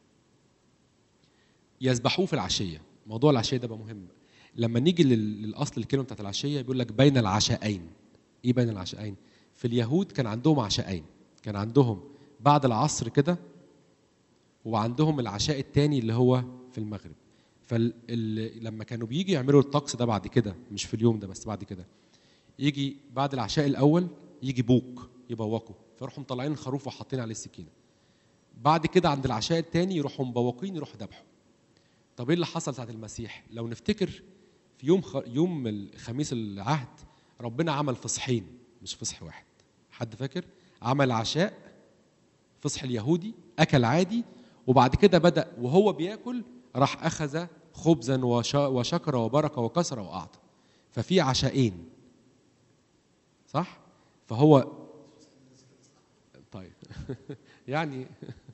يذبحوه في العشيه. موضوع العشيه ده بقى مهم. لما نيجي للاصل الكلمه بتاعت العشيه بيقول لك بين العشاءين. ايه بين العشاءين؟ في اليهود كان عندهم عشاءين. كان عندهم بعد العصر كده، وعندهم العشاء الثاني اللي هو في المغرب. فلما كانوا بيجي يعملوا الطقس ده بعد كده، مش في اليوم ده بس، بعد كده يجي بعد العشاء الاول يجي بوق يبوقوا، فيروحوا مطلعين الخروف وحاطين عليه السكينه. بعد كده عند العشاء الثاني يروحوا مبوقين، يروحوا ذبحوا. طب ايه اللي حصل ساعه المسيح؟ لو نفتكر في يوم الخميس العهد ربنا عمل فصحين مش فصح واحد. حد فاكر؟ عمل عشاء فصح اليهودي اكل عادي، وبعد كده بدأ وهو بياكل راح اخذ خبزا وشكر وبركه وكسر واعطى. ففي عشاءين، صح؟ فهو طيب يعني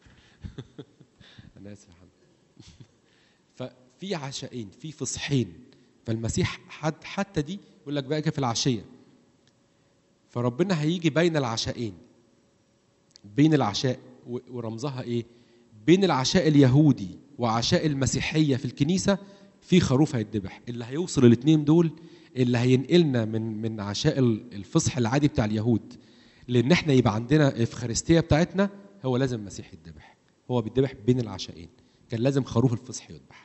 انا اسف يا حمد. ففي عشاءين، في فصحين. فالمسيح حتى دي يقول لك بقى في العشيه. فربنا هيجي بين العشاءين. بين العشاء ورمزها ايه؟ بين العشاء اليهودي وعشاء المسيحيه في الكنيسه في خروف هيتذبح. اللي هيوصل الاثنين دول اللي هينقلنا من عشاء الفصح العادي بتاع اليهود، لان احنا يبقى عندنا افخارستيه بتاعتنا، هو لازم المسيح يتذبح. هو بيتذبح بين العشاءين. كان لازم خروف الفصح يذبح.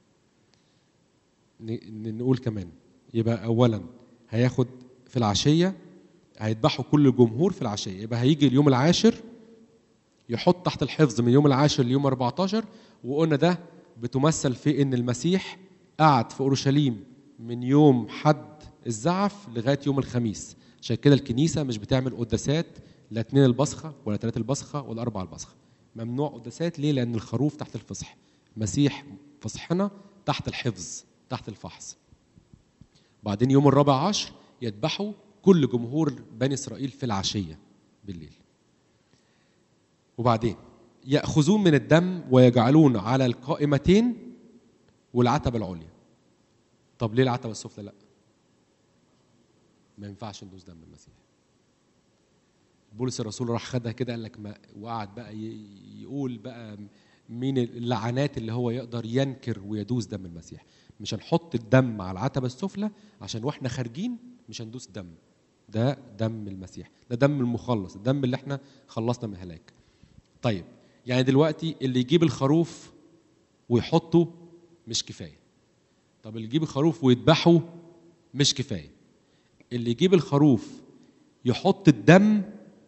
نقول كمان يبقى اولا هياخد في العشيه، هيذبحوا كل الجمهور في العشيه. يبقى هيجي اليوم العاشر يحط تحت الحفظ من يوم العاشر ليوم 14. وقلنا ده بتمثل في ان المسيح قعد في اورشليم من يوم حد الزعف لغايه يوم الخميس. عشان كده الكنيسه مش بتعمل قداسات لا 2 البصخه ولا 3 البصخه ولا 4 البصخه. ممنوع قداسات. ليه؟ لان الخروف تحت الفصح. مسيح فصحنا تحت الحفظ، تحت الفحص. بعدين يوم 14 يذبحوا كل جمهور بني اسرائيل في العشيه بالليل. وبعدين يأخذون من الدم ويجعلون على القائمتين والعتبة العليا. طب ليه العتبة السفلى لا؟ ما ينفعش ندوس دم المسيح. بولس الرسول راح خدها كده قال لك ما، وقعد بقى يقول بقى مين اللعنات اللي هو يقدر ينكر ويدوس دم المسيح. مش هنحط الدم على العتبة السفلى عشان واحنا خارجين مش هندوس دم. ده دم المسيح، ده دم المخلص، الدم اللي احنا خلصنا من الهلاك. طيب يعني دلوقتي اللي يجيب الخروف ويحطه مش كفايه. طب اللي يجيب الخروف ويذبحه مش كفايه. اللي يجيب الخروف يحط الدم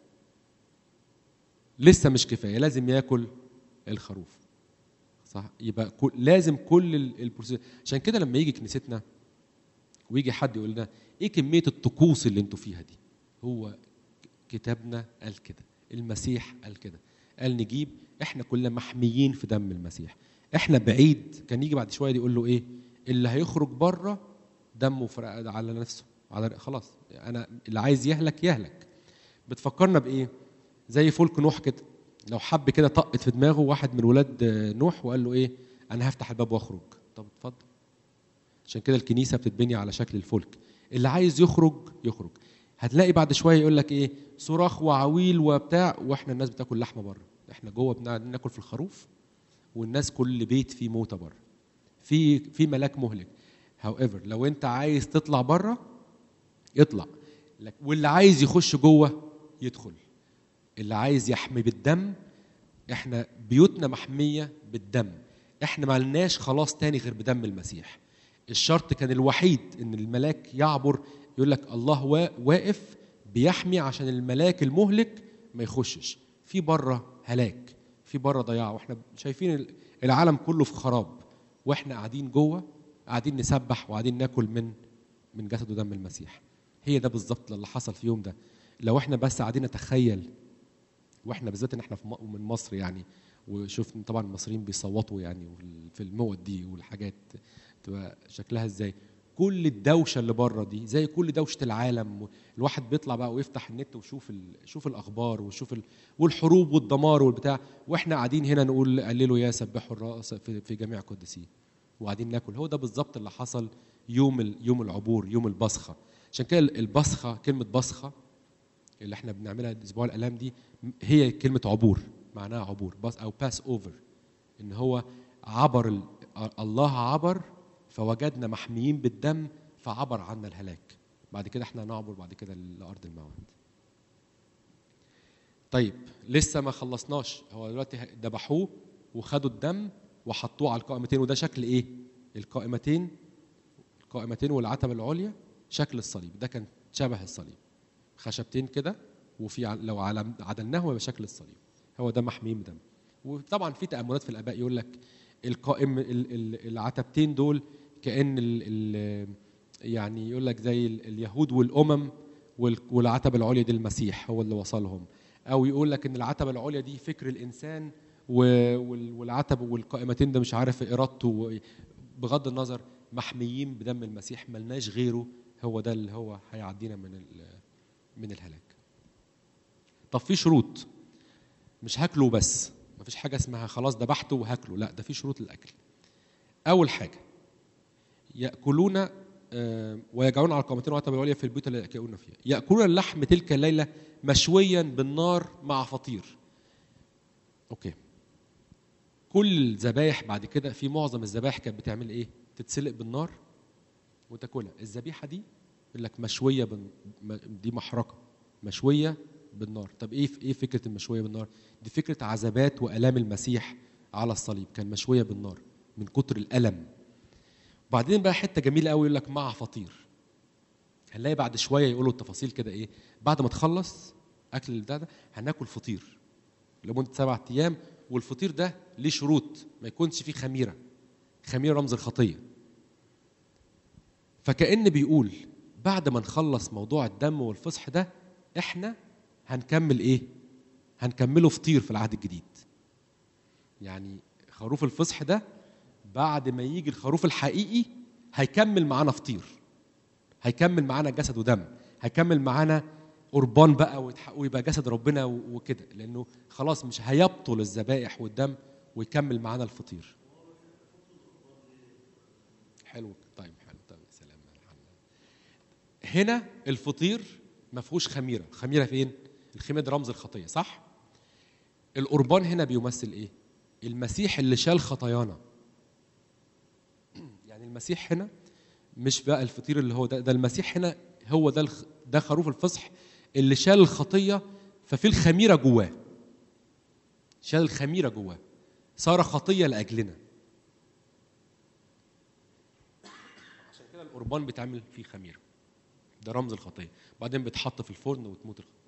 لسه مش كفايه، لازم ياكل الخروف، صح؟ يبقى لازم كل البروسيس. عشان كده لما يجي كنيستنا ويجي حد يقول لنا ايه كميه الطقوس اللي انتوا فيها دي، هو كتابنا قال كده، المسيح قال كده، قال نجيب، احنا كلنا محميين في دم المسيح. احنا بعيد. كان يجي بعد شويه يقول له ايه؟ اللي هيخرج بره دمه على نفسه، على خلاص انا اللي عايز يهلك يهلك. بتفكرنا بايه؟ زي فلك نوح كده. لو حب كده طقت في دماغه واحد من ولاد نوح وقال له ايه؟ انا هفتح الباب واخرج. طب اتفضل. عشان كده الكنيسه بتتبني على شكل الفلك. اللي عايز يخرج يخرج. هتلاقي بعد شويه يقول لك ايه؟ صراخ وعويل وبتاع، واحنا الناس بتاكل لحمه بره. احنا جوه بناكل في الخروف، والناس كل بيت فيه موته بره، في ملاك مهلك. however لو انت عايز تطلع بره اطلع، واللي عايز يخش جوه يدخل. اللي عايز يحمي بالدم، احنا بيوتنا محميه بالدم. احنا ما لناش خلاص تاني غير بدم المسيح. الشرط كان الوحيد ان الملاك يعبر، يقول لك الله واقف بيحمي عشان الملاك المهلك ما يخشش. في بره هلاك، في بره ضياع، واحنا شايفين العالم كله في خراب، واحنا قاعدين جوه قاعدين نسبح وقاعدين ناكل من جسد ودم المسيح. هي ده بالظبط اللي حصل في يوم ده. لو احنا بس قاعدين نتخيل، واحنا بالذات ان احنا من مصر يعني، وشوف طبعا المصريين بيصوتوا يعني في الموت دي والحاجات تبقى شكلها ازاي. كل الدوشه اللي بره دي زي كل دوشه العالم، الواحد بيطلع بقى ويفتح النت ويشوف شوف الاخبار وشوف والحروب والدمار والبتاع، واحنا قاعدين هنا نقول قللوا يا سبحوا الراس في جميع قدسيه، وقاعدين ناكل. هو ده بالظبط اللي حصل يوم العبور، يوم البصخه. عشان كده البصخه، كلمه بصخه اللي احنا بنعملها اسبوع الالام دي، هي كلمه عبور، معناها عبور او باس اوفر، ان هو عبر الله عبر فوجدنا محميين بالدم فعبر عنا الهلاك. بعد كده احنا نعبر بعد كده لارض الموعد. طيب لسه ما خلصناش، هو دلوقتي ذبحوه وخدوا الدم وحطوه على القائمتين، وده شكل ايه؟ القائمتين والعتبه العليا شكل الصليب، ده كان شبه الصليب، خشبتين كده، وفي لو عدلناه يبقى شكل الصليب، هو ده محميين بدم. وطبعا في تأملات في الآباء يقول لك القائم العتبتين دول كأن يعني يقول لك زي اليهود والأمم، والعتبة العليا دي المسيح هو اللي وصلهم، أو يقول لك إن العتبة العليا دي فكر الإنسان والعتبة والقائمتين ده مش عارف إرادته. بغض النظر محميين بدم المسيح، ملناش غيره، هو ده اللي هو هيعدينا من الهلاك. طب في شروط، مش هاكله بس، مفيش حاجة اسمها خلاص ذبحته وهاكله، لا ده في شروط للأكل. أول حاجة يأكلون ويجعلون على القائمتين والعتبة العليا في البيوت التي يأكلون فيها، يأكلون اللحم تلك الليلة مشويا بالنار مع فطير. أوكي. كل الذبايح بعد كده، في معظم الذبايح كانت بتعمل إيه؟ تتسلق بالنار وتاكلها. الذبيحة دي يقول لك مشوية دي محرقة مشوية بالنار. طب ايه فكره المشويه بالنار؟ دي فكره عذابات والام المسيح على الصليب، كان مشويه بالنار من كتر الالم. وبعدين بقى حته جميله قوي يقول لك مع فطير. هنلاقي بعد شويه يقولوا التفاصيل كده ايه، بعد ما تخلص اكل ده هناكل فطير لمده 7 ايام، والفطير ده ليه شروط، ما يكونش فيه خميره. خميره رمز الخطيه. فكأن بيقول بعد ما نخلص موضوع الدم والفصح ده احنا هنكمل ايه؟ هنكمله فطير في العهد الجديد. يعني خروف الفصح ده بعد ما يجي الخروف الحقيقي هيكمل معانا فطير، هيكمل معانا جسد ودم، هيكمل معانا قربان بقى ويبقى جسد ربنا وكده، لانه خلاص مش هيبطل الذبائح والدم ويكمل معانا الفطير. حلو. طيب حلو. طيب سلام. هنا الفطير ما فيهوش خميره. خميره فين؟ الخميره ده رمز الخطيه، صح؟ القربان هنا بيمثل ايه؟ المسيح اللي شال خطايانا. يعني المسيح هنا مش بقى الفطير اللي هو ده المسيح هنا هو ده خروف الفصح اللي شال الخطيه، ففي الخميره جواه، شال الخميره جواه، صار خطيه لاجلنا. عشان كده القربان بيتعمل فيه خميره، ده رمز الخطيه، بعدين بيتحط في الفرن وتموت الخطيه.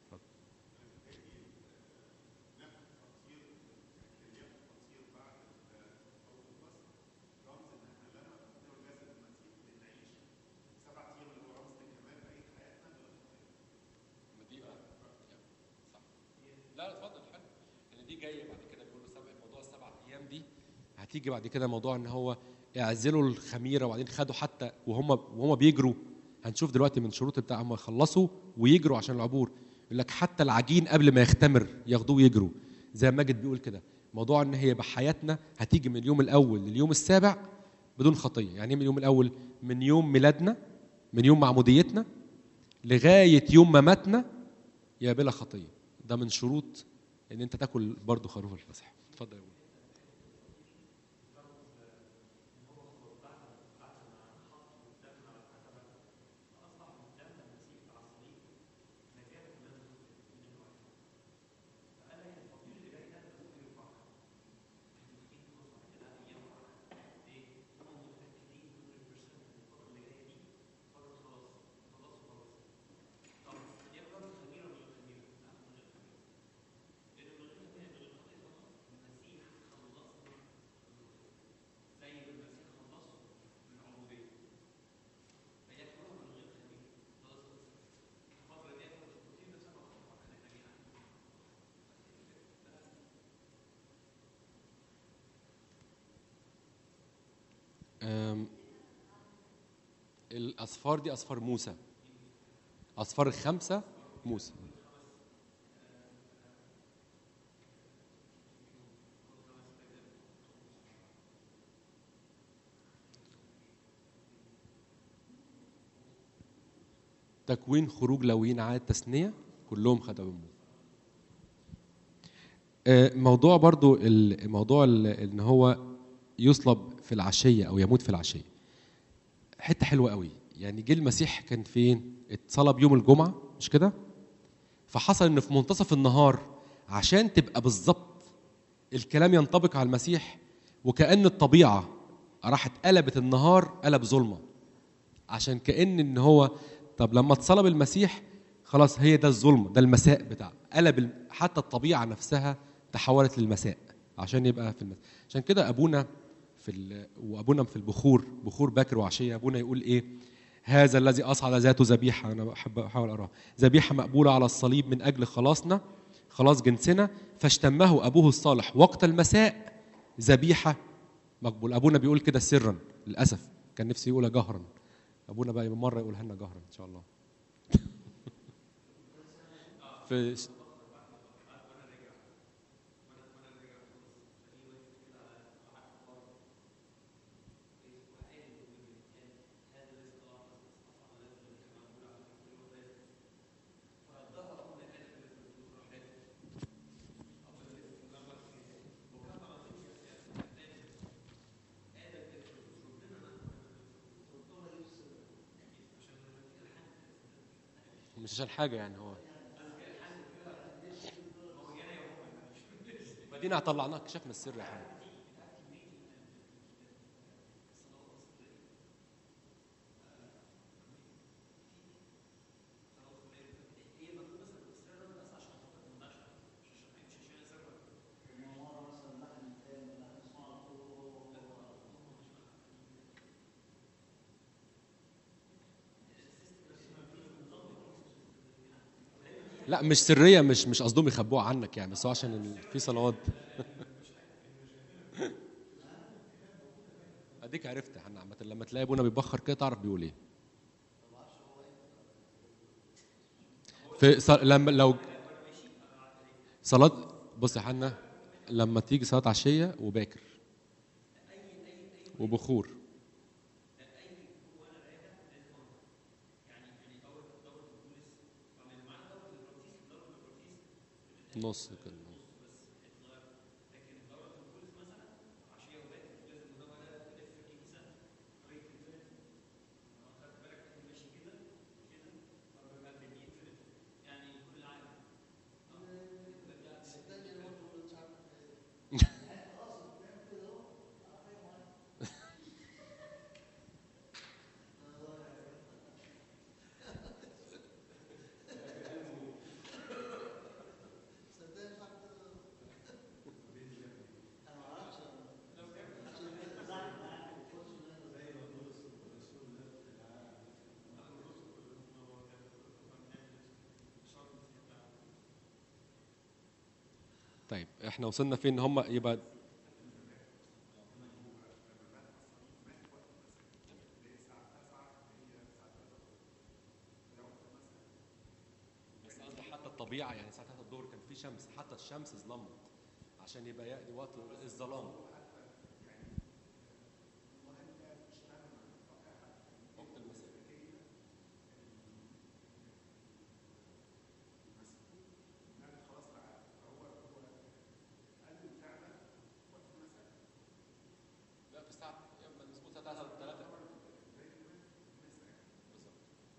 لا اتفضل. حلو. لان دي جايه بعد كده، بيقولوا موضوع ال7 ايام دي هتيجي بعد كده، موضوع ان هو اعزلوا الخميره، وبعدين خدوا حتى وهم بيجروا. هنشوف دلوقتي من شروط بتاع هم يخلصوا ويجروا عشان العبور، يقول لك حتى العجين قبل ما يختمر ياخدوه ويجروا. زي ما ماجد بيقول كده، موضوع ان هي بحياتنا هتيجي من اليوم الاول لليوم السابع بدون خطيه. يعني من اليوم الاول، من يوم ميلادنا، من يوم معموديتنا لغايه يوم مماتنا يا بلا خطيه. ده من شروط ان انت تاكل برضو خروف الفصح. اتفضل يا ابوي. الاصفار دي اصفار موسى، اصفار الخمسه موسى. تكوين، خروج، لاويين، عاد، تثنيه، كلهم خدوا من موسى. موضوع برضو الموضوع ان هو يصلب في العشيه او يموت في العشيه، حته حلوه قوي. يعني جه المسيح كان فين؟ اتصلب يوم الجمعه مش كده؟ فحصل ان في منتصف النهار عشان تبقى بالظبط الكلام ينطبق على المسيح، وكأن الطبيعه راحت قلبت النهار قلب ظلمه، عشان كأن ان هو طب لما اتصلب المسيح خلاص هي ده الظلم، ده المساء بتاع قلب حتى الطبيعه نفسها تحولت للمساء عشان يبقى في المساء. عشان كده ابونا وابونا في البخور، بخور باكر وعشيه، ابونا يقول ايه؟ هذا الذي اصعد ذاته ذبيحه، انا بحب احاول اقراها، ذبيحه مقبوله على الصليب من اجل خلاصنا، خلاص جنسنا، فاشتمه ابوه الصالح وقت المساء ذبيحه مقبول. ابونا بيقول كده سرا، للاسف كان نفسي يقولها جهرا. ابونا بقى مره يقولها لنا جهرا ان شاء الله. في مش عشان حاجه يعني، هو مدينه طلعناها كشفنا السر يا حبيبي. لا مش سريه، مش قصدهم يخبوها عنك يعني، بس هو عشان في صلوات. اديك عرفت يا حنا عامه، لما تلاقي ابونا بيبخر كده تعرف بيقول ايه. لما لو صلاه، بص يا حنا، لما تيجي صلاه عشيه وباكر وبخور، نص كده. طيب احنا وصلنا فين؟ هم يبقى بس قصدي حتى الطبيعه يعني ساعه الظهر كان في شمس، حتى الشمس ظلمت عشان يبقى يأتي وقت الظلام. وقت المساء لا في الساعه مظبوط الساعه 3 بالظبط.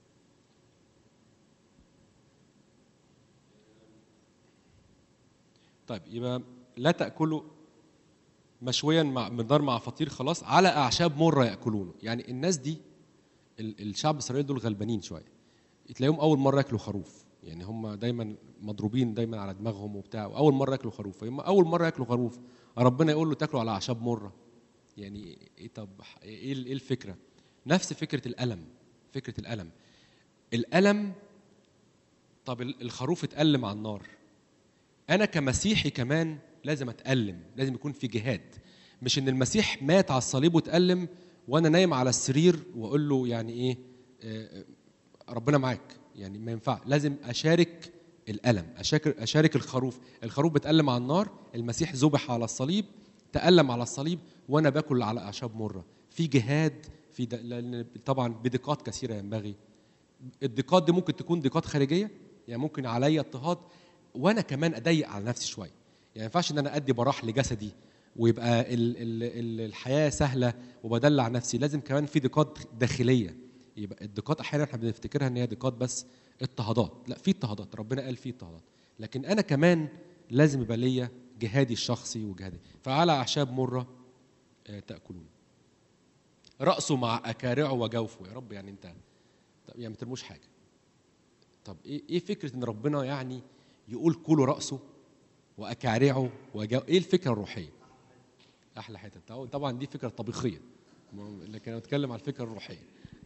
طيب يبقى لا تاكلوا مشويا من نار مع فطير خلاص على اعشاب مره ياكلونه. يعني الناس دي الشعب الاسرائيلي دول غلبانين شويه، تلاقيهم اول مره ياكلوا خروف، يعني هم دايما مضروبين دايما على دماغهم وبتاع، واول مره ياكلوا خروف، فهم اول مره ياكلوا خروف ربنا يقول له تاكلوا على اعشاب مره. يعني ايه؟ طب ايه الفكره؟ نفس فكره الالم، فكره الالم. طب الخروف اتألم على النار، انا كمسيحي كمان لازم اتألم، لازم يكون في جهاد. مش ان المسيح مات على الصليب واتألم وانا نايم على السرير واقول له يعني ايه ربنا معاك. يعني ما ينفع، لازم اشارك الالم، اشارك الخروف بتألم على النار، المسيح ذبح على الصليب، تألم على الصليب، وانا باكل على اعشاب مره. في جهاد، لان طبعا بدقات كثيره ينبغي. الضيقات دي ممكن تكون ضيقات خارجيه، يعني ممكن عليا اضطهاد وانا كمان اضيق على نفسي شويه. يعني ما ينفعش ان انا ادي براح لجسدي ويبقى الحياه سهله وبدلع نفسي. لازم كمان في ضيقات داخليه. يبقى الضيقات احيانا احنا بنفتكرها ان هي ضيقات بس اضطهادات، لا، في اضطهادات، ربنا قال في اضطهادات، لكن انا كمان لازم يبقى ليا جهادي الشخصي وجهادي. فعلى اعشاب مره تاكلون، راسه مع اكارعه وجوفه. يا رب، يعني انت يعني ما ترموش حاجه. طب ايه فكره ان ربنا يعني يقول كلوا راسه واكارعه ايه الفكره الروحيه؟ احلى حته طبعا دي فكره طبيخيه، لكن انا بتكلم على الفكره الروحيه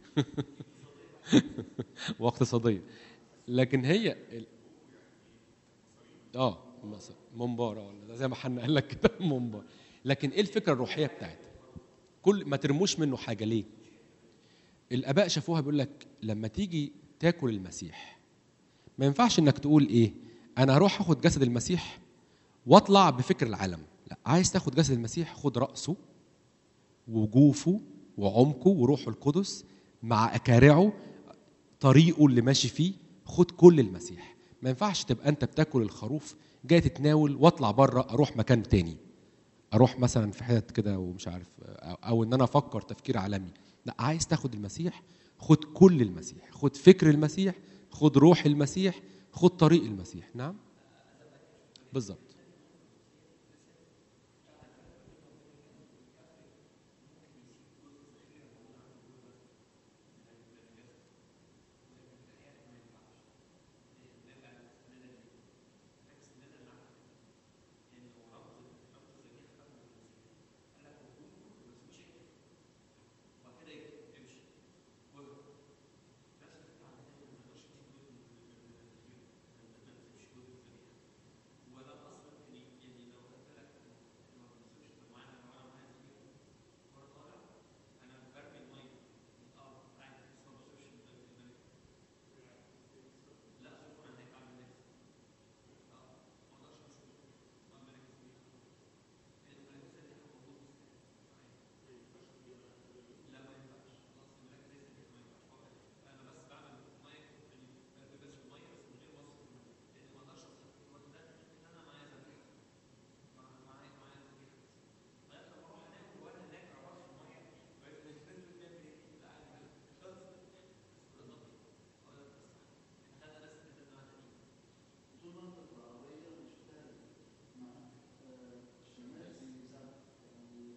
واقتصاديه. لكن هي منبار، ولا زي ما حنا قال لك كده منبار. لكن ايه الفكره الروحيه بتاعتها؟ كل ما ترموش منه حاجه. ليه؟ الاباء شافوها بيقول لك لما تيجي تاكل المسيح ما ينفعش انك تقول ايه انا هروح اخد جسد المسيح واطلع بفكر العالم. لا، عايز تاخد جسد المسيح خد راسه وجوفه وعمقه وروحه القدس مع اكارعه، طريقه اللي ماشي فيه، خد كل المسيح. ما ينفعش تبقى انت بتاكل الخروف جاي تتناول واطلع بره اروح مكان تاني، اروح مثلا في حتت كده ومش عارف، او ان انا افكر تفكير عالمي. لا، عايز تاخد المسيح خد كل المسيح، خد فكر المسيح، خد روح المسيح، خد طريق المسيح. نعم بالظبط. طول ما انت في العربيه مش فارق معاك الشمال بيساعدك يعني.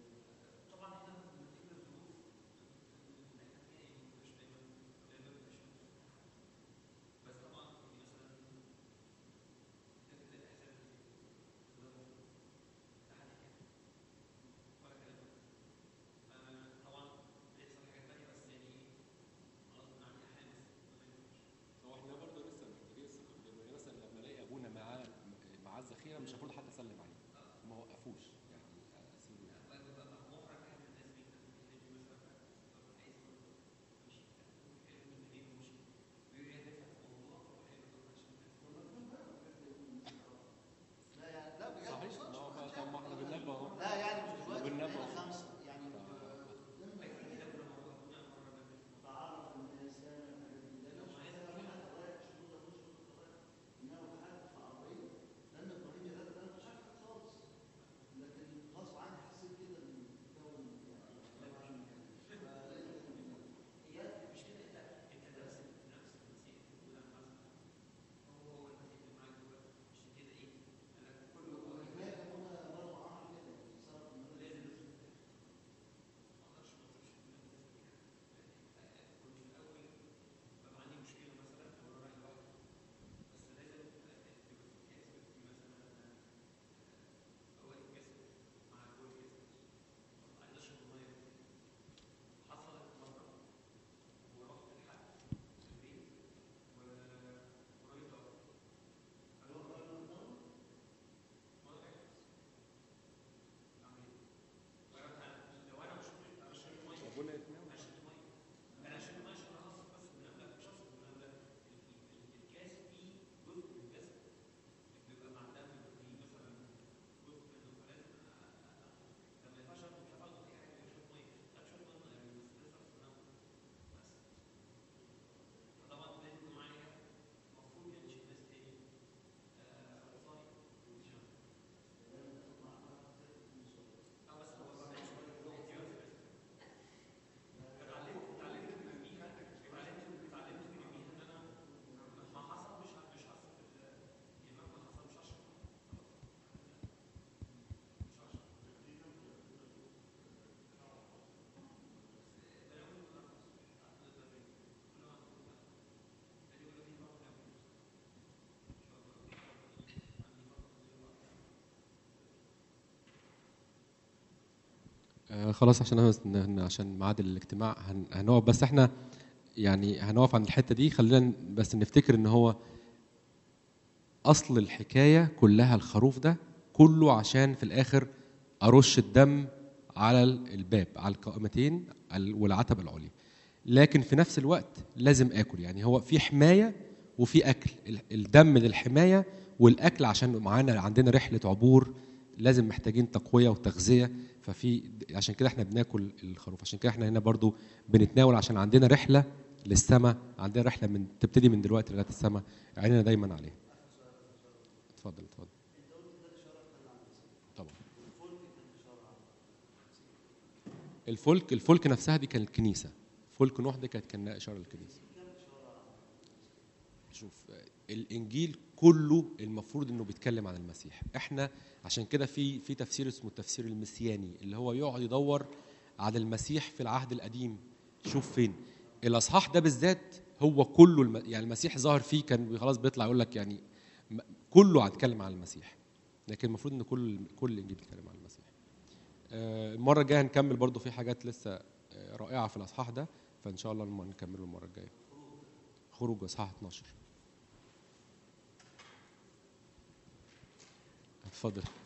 هو احنا برضه لسه محتاجين الثقه في كده. يعني مثلا لما الاقي ابونا مع الذخيره مش المفروض حتى اسلم عليه، ما وقفوش يعني، اسيبه. لا يعني لا بجد ما صحيح، ما وصلش، هو ما حدش طب يعرف ما احنا حاجه. بننبه اهو. لا يعني مش ما دلوقتي في بننبه الدقيقه اهو. الخامسه يعني في ضمن الحاجات تعرف الناس تعمل الحاجات دي، لان مش محتاجه منك الرايح شهود، مش شهود الرايح. انما لو حد في عربيه، لان ابراهيم يدل خلاص عشان عشان ميعاد الاجتماع هنقف، بس احنا يعني هنقف عند الحته دي. خلينا بس نفتكر ان هو اصل الحكايه كلها الخروف ده كله عشان في الاخر ارش الدم على الباب، على القائمتين والعتبه العليا. لكن في نفس الوقت لازم اكل، يعني هو في حمايه وفي اكل. الدم للحمايه والاكل عشان معانا عندنا رحله عبور، لازم محتاجين تقويه وتغذيه. عشان كده احنا بناكل الخروف، عشان كده احنا هنا برضو بنتناول، عشان عندنا رحله للسماء، عندنا رحله تبتدي من دلوقتي لغايه السماء، عيننا دايما عليها. اتفضل اتفضل. طبعا. الفلك نفسها دي كانت كنيسه، فلك نوح دي كانت اشاره للكنيسه. شوف، الانجيل كله المفروض انه بيتكلم عن المسيح. احنا عشان كده في تفسير اسمه التفسير المسياني، اللي هو يقعد يدور على المسيح في العهد القديم. شوف فين الاصحاح ده بالذات، هو كله يعني المسيح ظاهر فيه، كان خلاص بيطلع يقول لك يعني كله هيتكلم عن المسيح. لكن المفروض ان كل الانجيل بيتكلم عن المسيح. المره الجايه هنكمل برضو في حاجات لسه رائعه في الاصحاح ده، فان شاء الله نكمله المره الجايه. خروج اصحاح 12. اتفضل.